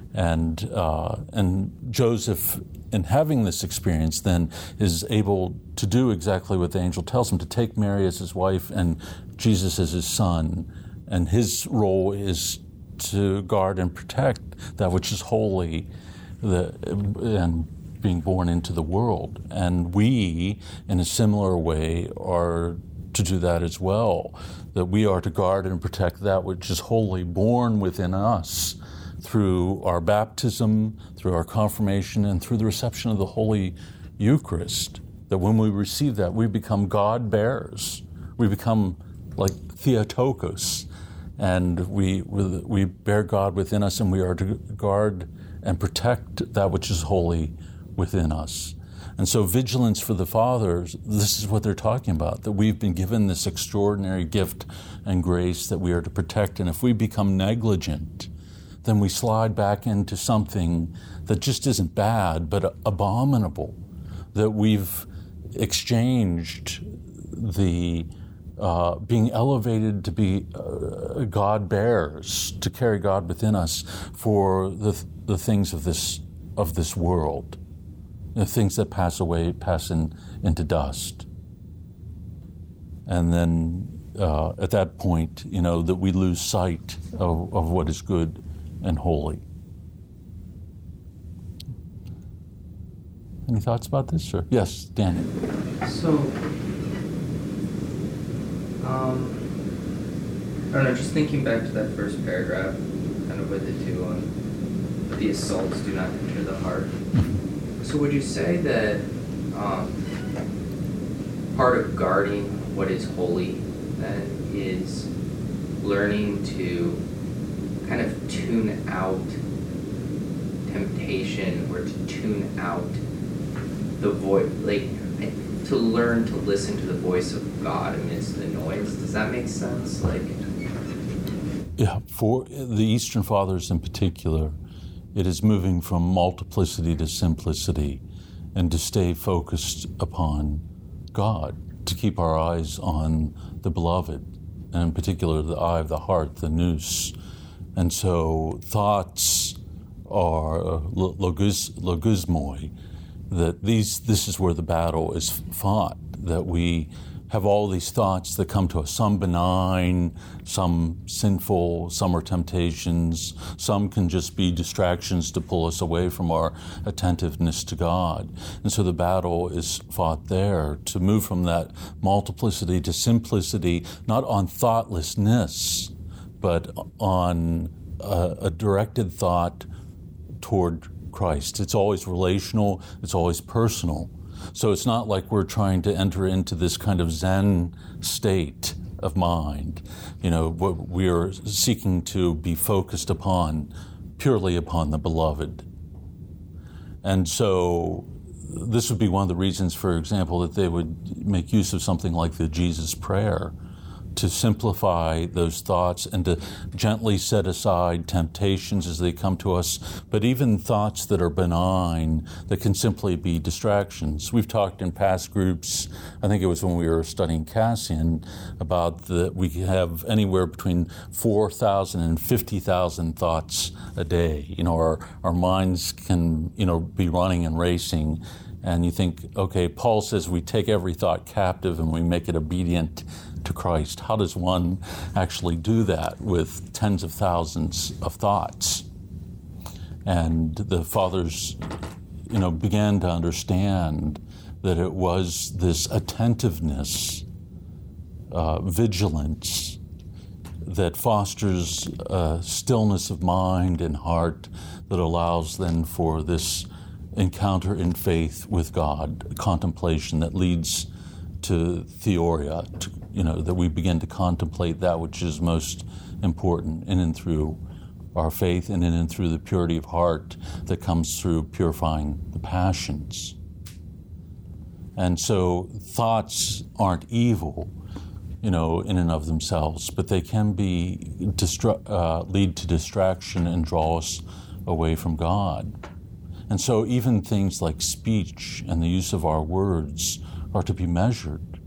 Speaker 2: And uh, and Joseph, in having this experience, then is able to do exactly what the angel tells him, to take Mary as his wife and Jesus as his son, and his role is to guard and protect that which is holy, the, and being born into the world. And we, in a similar way, are to do that as well, that we are to guard and protect that which is holy, born within us through our baptism, through our confirmation, and through the reception of the Holy Eucharist. That when we receive that, we become God-bearers. We become like Theotokos, and we we bear God within us, and we are to guard and protect that which is holy within us. And so vigilance for the fathers, this is what they're talking about, that we've been given this extraordinary gift and grace that we are to protect. And if we become negligent, then we slide back into something that just isn't bad, but abominable, that we've exchanged the uh, being elevated to be uh, God-bearers, to carry God within us, for the the things of this of this world. The things that pass away, pass in, into dust. And then uh, at that point, you know, that we lose sight of, of what is good and holy. Any thoughts about this, sir? Yes, Daniel.
Speaker 5: So, um, I don't know, just thinking back to that first paragraph, kind of with the two on, but the assaults do not enter the heart. So would you say that um, part of guarding what is holy then is learning to kind of tune out temptation or to tune out the voice, like to learn to listen to the voice of God amidst the noise. Does that make sense? Like,
Speaker 2: yeah, for the Eastern Fathers in particular, it is moving from multiplicity to simplicity and to stay focused upon God, to keep our eyes on the beloved, and in particular the eye of the heart, the nous. And so thoughts are logos, logosmoi, that these this is where the battle is fought, that we have all these thoughts that come to us, some benign, some sinful, some are temptations, some can just be distractions to pull us away from our attentiveness to God. And so the battle is fought there, to move from that multiplicity to simplicity, not on thoughtlessness, but on a, a directed thought toward Christ. It's always relational, it's always personal. So it's not like we're trying to enter into this kind of Zen state of mind. You know, we are seeking to be focused upon, purely upon the beloved. And so this would be one of the reasons, for example, that they would make use of something like the Jesus Prayer, to simplify those thoughts and to gently set aside temptations as they come to us, but even thoughts that are benign, that can simply be distractions. We've talked in past groups, I think it was when we were studying Cassian, about that we have anywhere between four thousand and fifty thousand thoughts a day. You know, our, our minds can, you know, be running and racing, and you think, okay, Paul says we take every thought captive and we make it obedient to Christ. How does one actually do that with tens of thousands of thoughts? And the fathers, you know, began to understand that it was this attentiveness, uh, vigilance, that fosters a stillness of mind and heart that allows then for this encounter in faith with God, contemplation that leads to theoria, to, you know, that we begin to contemplate that which is most important in and through our faith and in and through the purity of heart that comes through purifying the passions. And so thoughts aren't evil, you know, in and of themselves, but they can be distra- uh, lead to distraction and draw us away from God. And so even things like speech and the use of our words are to be measured.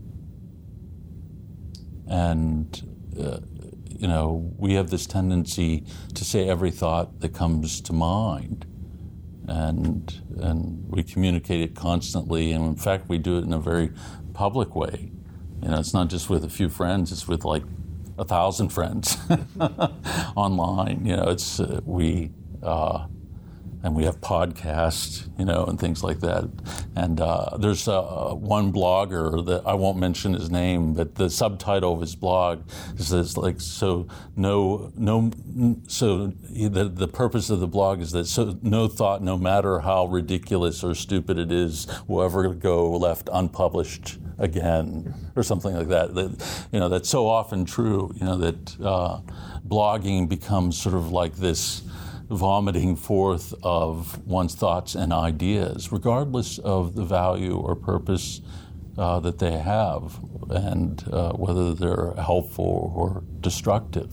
Speaker 2: And, uh, you know, we have this tendency to say every thought that comes to mind. And, and we communicate it constantly. And in fact, we do it in a very public way. You know, it's not just with a few friends, it's with like a thousand friends online. You know, it's, uh, we, uh, and we have podcasts, you know, and things like that. And uh, there's uh, one blogger that I won't mention his name, but the subtitle of his blog is this, like, so no, no, so the the purpose of the blog is that so no thought, no matter how ridiculous or stupid it is, will ever go left unpublished again, or something like that. That, you know, that's so often true. You know, that uh, blogging becomes sort of like this vomiting forth of one's thoughts and ideas, regardless of the value or purpose uh, that they have, and uh, whether they're helpful or destructive.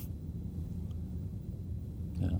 Speaker 2: Yeah.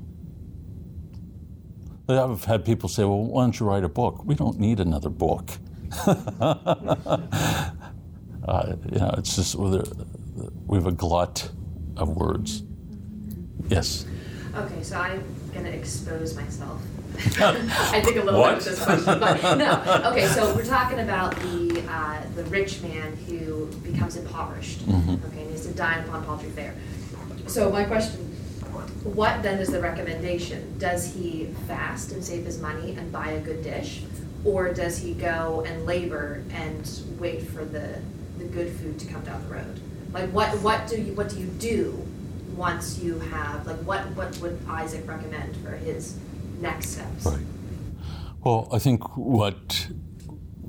Speaker 2: I've had people say, well, why don't you write a book? We don't need another book. uh, you know, it's just, we have a glut of words. Yes?
Speaker 6: Okay, so I'm going to expose myself. I think a little
Speaker 2: What?
Speaker 6: bit with this question, but no. Okay, so we're talking about the uh, the rich man who becomes impoverished.
Speaker 2: Mm-hmm.
Speaker 6: Okay, and he has to dine upon paltry fare. So my question, what then is the recommendation? Does he fast and save his money and buy a good dish? Or does he go and labor and wait for the, the good food to come down the road? Like what, what do you what do you do once you have, like what, what would Isaac recommend for his next steps?
Speaker 2: Right. Well, I think what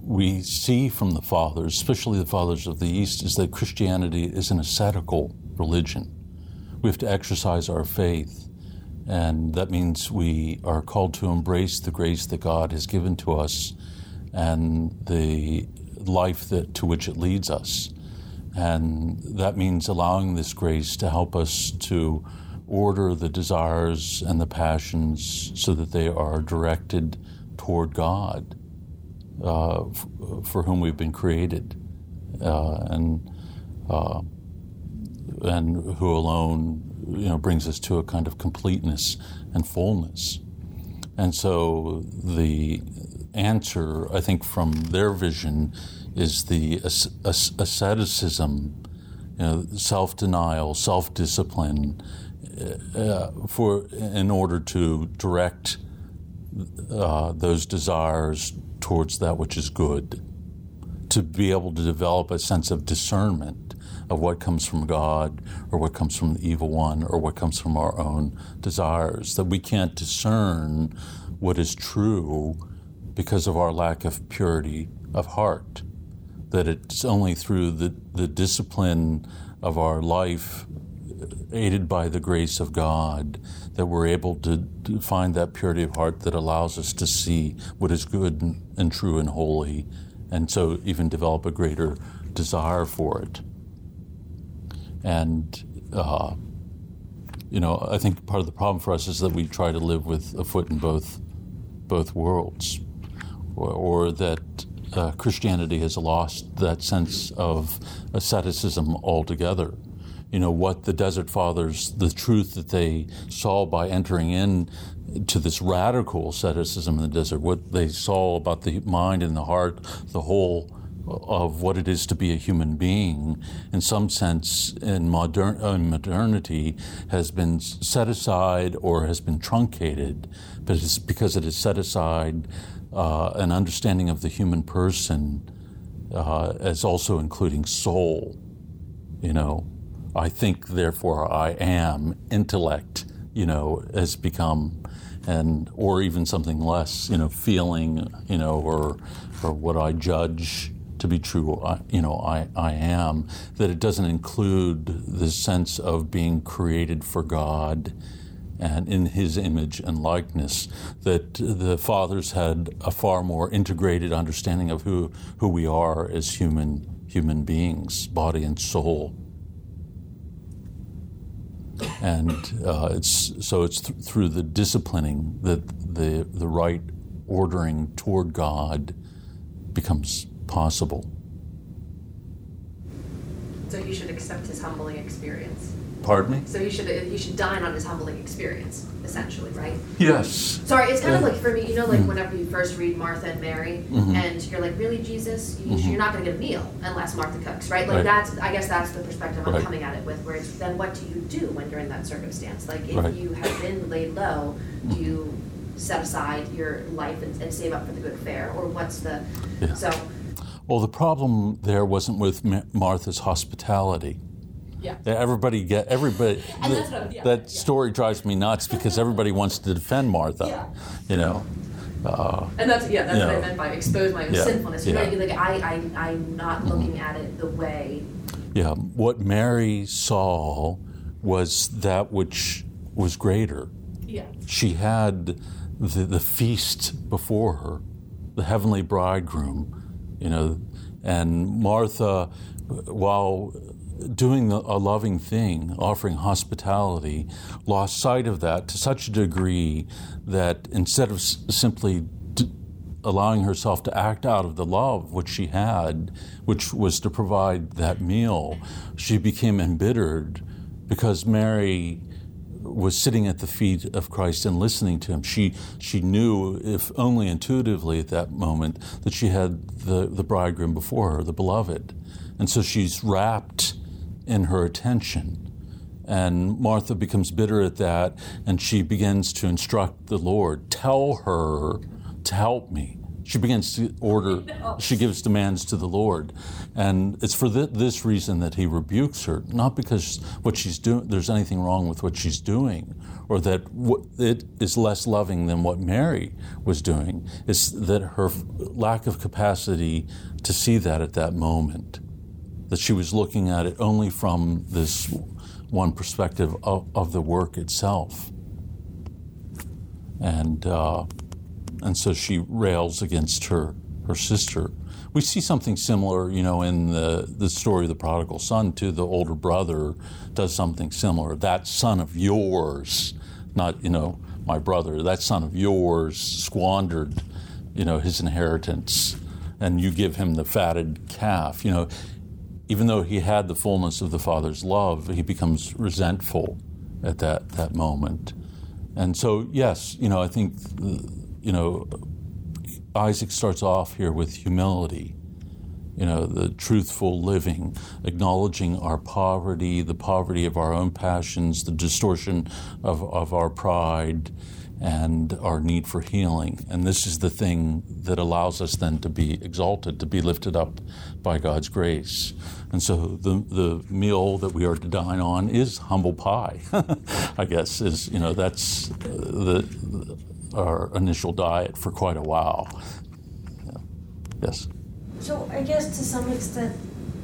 Speaker 2: we see from the fathers, especially the fathers of the East, is that Christianity is an ascetical religion. We have to exercise our faith, and that means we are called to embrace the grace that God has given to us and the life that to which it leads us. And that means allowing this grace to help us to order the desires and the passions so that they are directed toward God, uh, f- for whom we've been created, uh, and uh, and who alone, you know, brings us to a kind of completeness and fullness. And so the answer, I think, from their vision is the as- as- asceticism, you know, self-denial, self-discipline, uh, for in order to direct uh, those desires towards that which is good, to be able to develop a sense of discernment of what comes from God or what comes from the evil one or what comes from our own desires, that we can't discern what is true because of our lack of purity of heart, that it's only through the, the discipline of our life, aided by the grace of God, that we're able to, to find that purity of heart that allows us to see what is good and, and true and holy, and so even develop a greater desire for it. And, uh, you know, I think part of the problem for us is that we try to live with a foot in both both worlds, or, or that uh, Christianity has lost that sense of asceticism altogether. You know, what the Desert Fathers, the truth that they saw by entering in to this radical asceticism in the desert, what they saw about the mind and the heart, the whole of what it is to be a human being, in some sense, in modern uh, modernity, has been set aside or has been truncated, but it's because it has set aside uh, an understanding of the human person uh, as also including soul. You know, I think, therefore I am. Intellect, you know, has become, and or even something less, you know, feeling, you know, or or what I judge to be true, I, you know, I, I am, that it doesn't include the sense of being created for God and in His image and likeness, that the fathers had a far more integrated understanding of who, who we are as human human beings, body and soul. And uh, it's so it's th- through the disciplining that the the right ordering toward God becomes possible.
Speaker 6: So you should accept his humbling experience.
Speaker 2: Pardon me?
Speaker 6: So you should you should dine on his humbling experience, essentially, right?
Speaker 2: Yes.
Speaker 6: Sorry, it's kind
Speaker 2: uh,
Speaker 6: of like for me, you know, like
Speaker 2: mm-hmm.
Speaker 6: whenever you first read Martha and Mary,
Speaker 2: mm-hmm.
Speaker 6: and you're like, really, Jesus? You,
Speaker 2: Mm-hmm.
Speaker 6: You're not going to get a meal unless Martha cooks, right? Like
Speaker 2: Right.
Speaker 6: that's, I guess that's the perspective I'm
Speaker 2: Right.
Speaker 6: coming at it with, where it's, then what do you do when you're in that circumstance? Like if
Speaker 2: Right.
Speaker 6: you have been laid low, do you set aside your life and, and save up for the good fare? Or what's the,
Speaker 2: Yeah.
Speaker 6: so...
Speaker 2: Well, the problem there wasn't with Ma- Martha's hospitality.
Speaker 6: Yeah.
Speaker 2: Yeah, Everybody get everybody.
Speaker 6: And that's what I'm- yeah,
Speaker 2: that
Speaker 6: yeah.
Speaker 2: story drives me nuts because everybody wants to defend Martha.
Speaker 6: Yeah.
Speaker 2: You know. Uh,
Speaker 6: And that's, yeah, that's
Speaker 2: You
Speaker 6: what
Speaker 2: know.
Speaker 6: I meant by expose my own
Speaker 2: Yeah,
Speaker 6: sinfulness. You
Speaker 2: yeah.
Speaker 6: know, like I, I, I'm not looking at it the way...
Speaker 2: yeah. What Mary saw was that which was greater.
Speaker 6: Yeah.
Speaker 2: She had the the feast before her, the heavenly bridegroom. You know, and Martha, while doing the, a loving thing, offering hospitality, lost sight of that to such a degree that instead of s- simply d- allowing herself to act out of the love which she had, which was to provide that meal, she became embittered because Mary was sitting at the feet of Christ and listening to him. She she knew, if only intuitively at that moment, that she had the, the bridegroom before her, the beloved. And so she's wrapped in her attention. And Martha becomes bitter at that, and she begins to instruct the Lord, tell her to help me. she begins to order, she gives demands to the Lord. And it's for th- this reason that he rebukes her, not because what she's doing, there's anything wrong with what she's doing, or that w- it is less loving than what Mary was doing. It's that her f- lack of capacity to see that at that moment, that she was looking at it only from this one perspective of, of the work itself. And uh, and so she rails against her her sister. We see something similar, you know, in the, the story of the prodigal son, too. The older brother does something similar. That son of yours, not, you know, my brother, that son of yours squandered, you know, his inheritance, and you give him the fatted calf. You know, even though he had the fullness of the father's love, he becomes resentful at that, that moment. And so, yes, you know, I think, you know, Isaac starts off here with humility, you know, the truthful living, acknowledging our poverty, the poverty of our own passions, the distortion of, of our pride, and our need for healing. And this is the thing that allows us then to be exalted, to be lifted up by God's grace. And so the the meal that we are to dine on is humble pie, I guess, is, you know, that's the, the our initial diet for quite a while. Yeah. Yes?
Speaker 3: So I guess to some extent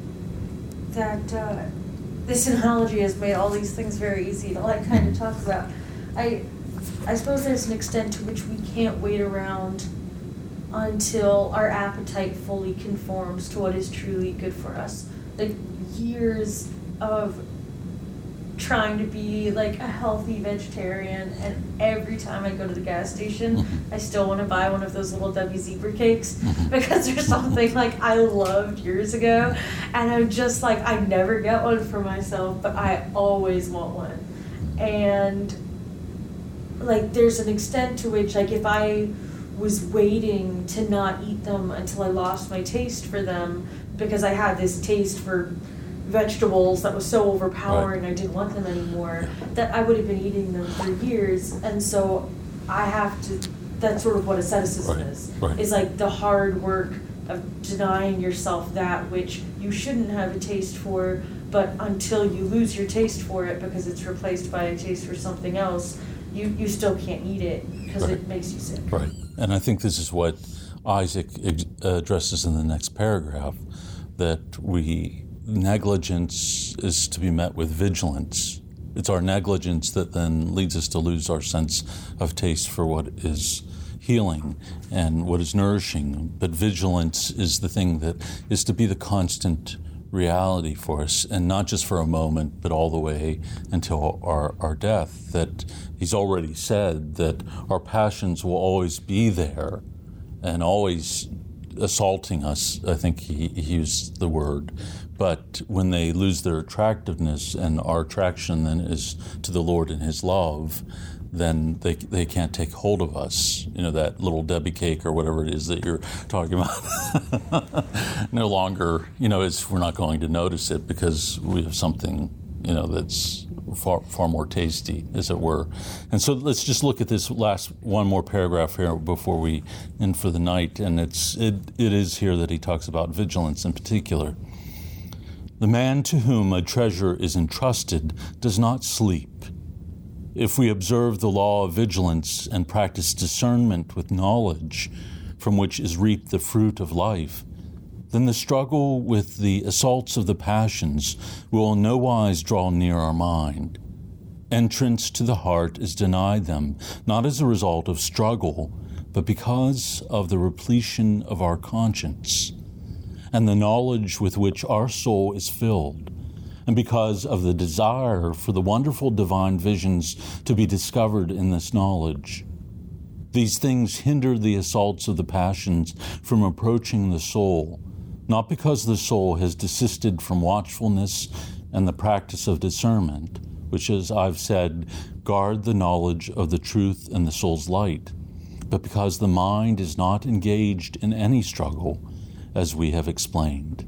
Speaker 3: that uh, this analogy has made all these things very easy to like kind of talk about. I I suppose there's an extent to which we can't wait around until our appetite fully conforms to what is truly good for us. Like years of trying to be like a healthy vegetarian, and every time I go to the gas station, mm-hmm. I still want to buy one of those little Debbie zebra cakes mm-hmm. because there's something like I loved years ago, and I'm just like, I never get one for myself, but I always want one. And like there's an extent to which, like, if I was waiting to not eat them until I lost my taste for them because I had this taste for vegetables that was so overpowering, right. I didn't want them anymore, that I would have been eating them for years. And so I have to, that's sort of what asceticism
Speaker 2: right.
Speaker 3: is,
Speaker 2: right.
Speaker 3: is like the hard work of denying yourself that which you shouldn't have a taste for, but until you lose your taste for it because it's replaced by a taste for something else, you, you still can't eat it because right. it makes you sick.
Speaker 2: Right. And I think this is what Isaac addresses in the next paragraph, that we negligence is to be met with vigilance. It's our negligence that then leads us to lose our sense of taste for what is healing and what is nourishing. But vigilance is the thing that is to be the constant reality for us, and not just for a moment, but all the way until our, our death. That he's already said that our passions will always be there and always assaulting us. I think he, he used the word. But when they lose their attractiveness, and our attraction then is to the Lord and his love, then they they can't take hold of us. You know, that little Debbie cake or whatever it is that you're talking about. No longer, you know, it's, we're not going to notice it because we have something, you know, that's far far more tasty, as it were. And so let's just look at this last one more paragraph here before we end for the night. And it's it it is here that he talks about vigilance in particular. The man to whom a treasure is entrusted does not sleep. If we observe the law of vigilance and practice discernment with knowledge, from which is reaped the fruit of life, then the struggle with the assaults of the passions will in no wise draw near our mind. Entrance to the heart is denied them, not as a result of struggle, but because of the repletion of our conscience and the knowledge with which our soul is filled, and because of the desire for the wonderful divine visions to be discovered in this knowledge. These things hinder the assaults of the passions from approaching the soul, not because the soul has desisted from watchfulness and the practice of discernment, which, as I've said, guard the knowledge of the truth and the soul's light, but because the mind is not engaged in any struggle, as we have explained.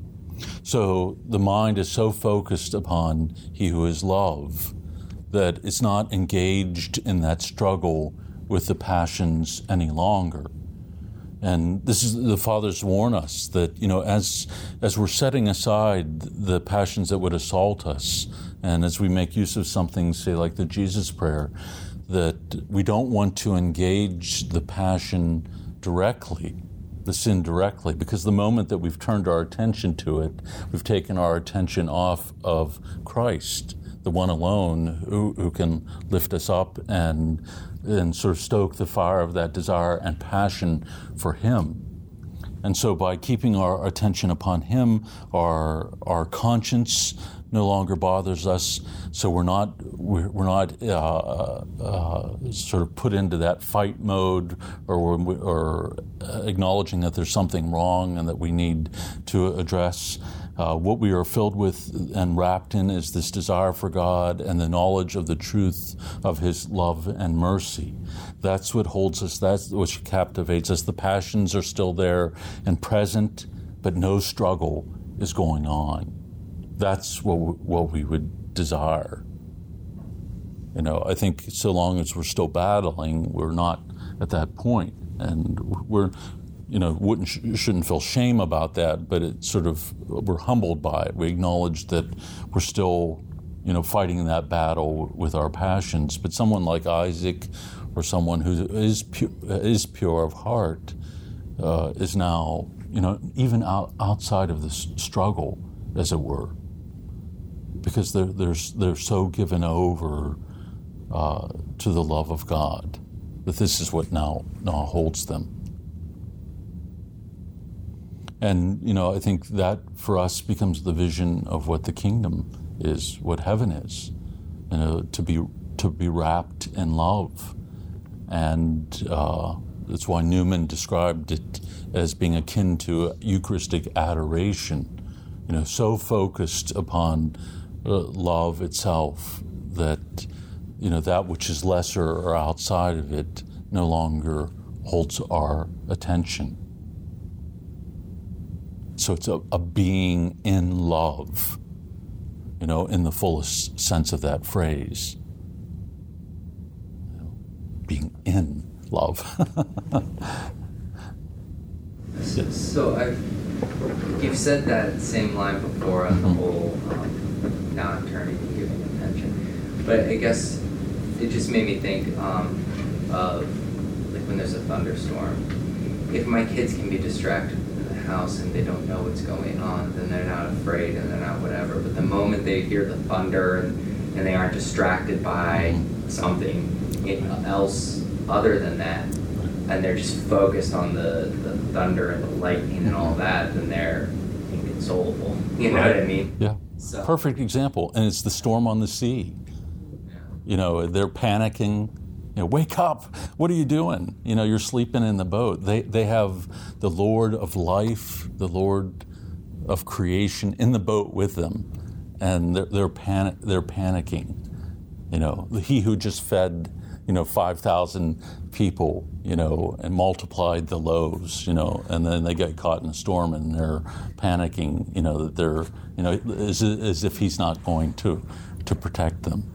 Speaker 2: So the mind is so focused upon he who is love that it's not engaged in that struggle with the passions any longer. And this is, the fathers warn us that, you know, as as we're setting aside the passions that would assault us, and as we make use of something, say, like the Jesus prayer, that we don't want to engage the passion directly, the sin directly, because the moment that we've turned our attention to it, we've taken our attention off of Christ, the one alone who, who can lift us up and and sort of stoke the fire of that desire and passion for Him. And so by keeping our attention upon Him, our our conscience no longer bothers us, so we're not we're, we're not uh, uh, sort of put into that fight mode, or we're, or acknowledging that there's something wrong and that we need to address. Uh, what we are filled with and wrapped in is this desire for God and the knowledge of the truth of His love and mercy. That's what holds us, that's what captivates us. The passions are still there and present, but no struggle is going on. That's what we, what we would desire. You know, I think so long as we're still battling, we're not at that point. And we're you know, wouldn't shouldn't feel shame about that, but it sort of, we're humbled by it. We acknowledge that we're still, you know, fighting that battle with our passions. But someone like Isaac, or someone who is pu- is pure of heart, uh, is now, you know, even out, outside of this struggle, as it were, because they're they're they're so given over uh, to the love of God that this is what now now holds them. And, you know, I think that for us becomes the vision of what the kingdom is, what heaven is, you know, to be to be wrapped in love. And uh, that's why Newman described it as being akin to Eucharistic adoration, you know, so focused upon uh, love itself that, you know, that which is lesser or outside of it no longer holds our attention. So it's a, a being in love, you know, in the fullest sense of that phrase. You know, being in love.
Speaker 5: so, so I've, you've said that same line before on the whole um, not turning and giving attention. But I guess it just made me think um, of like when there's a thunderstorm. If my kids can be distracted house and they don't know what's going on, then they're not afraid and they're not whatever. But the moment they hear the thunder and, and they aren't distracted by something else other than that, and they're just focused on the, the thunder and the lightning and all that, then they're inconsolable. You know what I mean?
Speaker 2: Yeah.
Speaker 5: So.
Speaker 2: Perfect example. And it's the storm on the sea.
Speaker 5: Yeah.
Speaker 2: You know, they're panicking. You know, wake up! What are you doing? You know, you're sleeping in the boat. They they have the Lord of life, the Lord of creation in the boat with them, and they're they're panic they're panicking. You know, He who just fed, you know, five thousand people, you know, and multiplied the loaves, you know, and then they get caught in a storm and they're panicking. You know, that they're, you know, as as if He's not going to to protect them.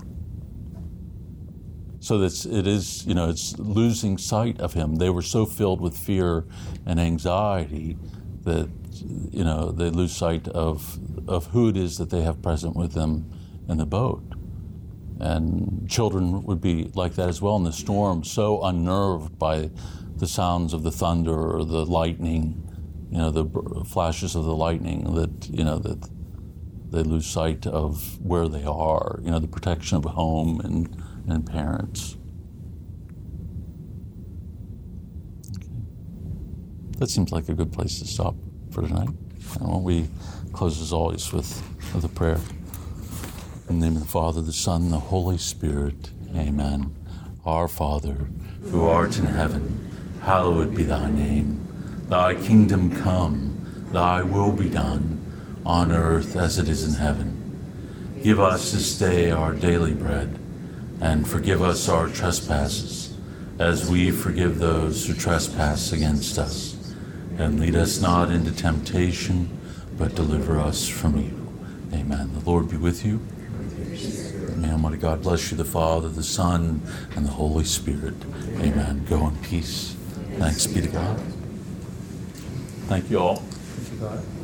Speaker 2: So that's, it is, you know, it's losing sight of Him. They were so filled with fear and anxiety that, you know, they lose sight of of who it is that they have present with them in the boat. And children would be like that as well in the storm, so unnerved by the sounds of the thunder or the lightning, you know, the flashes of the lightning, that, you know, that they lose sight of where they are, you know, the protection of home and and parents. Okay. That seems like a good place to stop for tonight. And why don't we close as always with, with a prayer. In the name of the Father, the Son, and the Holy Spirit. Amen. Our Father, who art in heaven, hallowed be thy name. Thy kingdom come, thy will be done, on earth as it is in heaven. Give us this day our daily bread, and forgive us our trespasses, as we forgive those who trespass against us. And lead us not into temptation, but deliver us from evil. Amen. The Lord be with you. May Almighty God bless you, the Father, the Son, and the Holy Spirit. Amen. Go in peace. Thanks be to God. Thank you all.
Speaker 7: Thank you, God.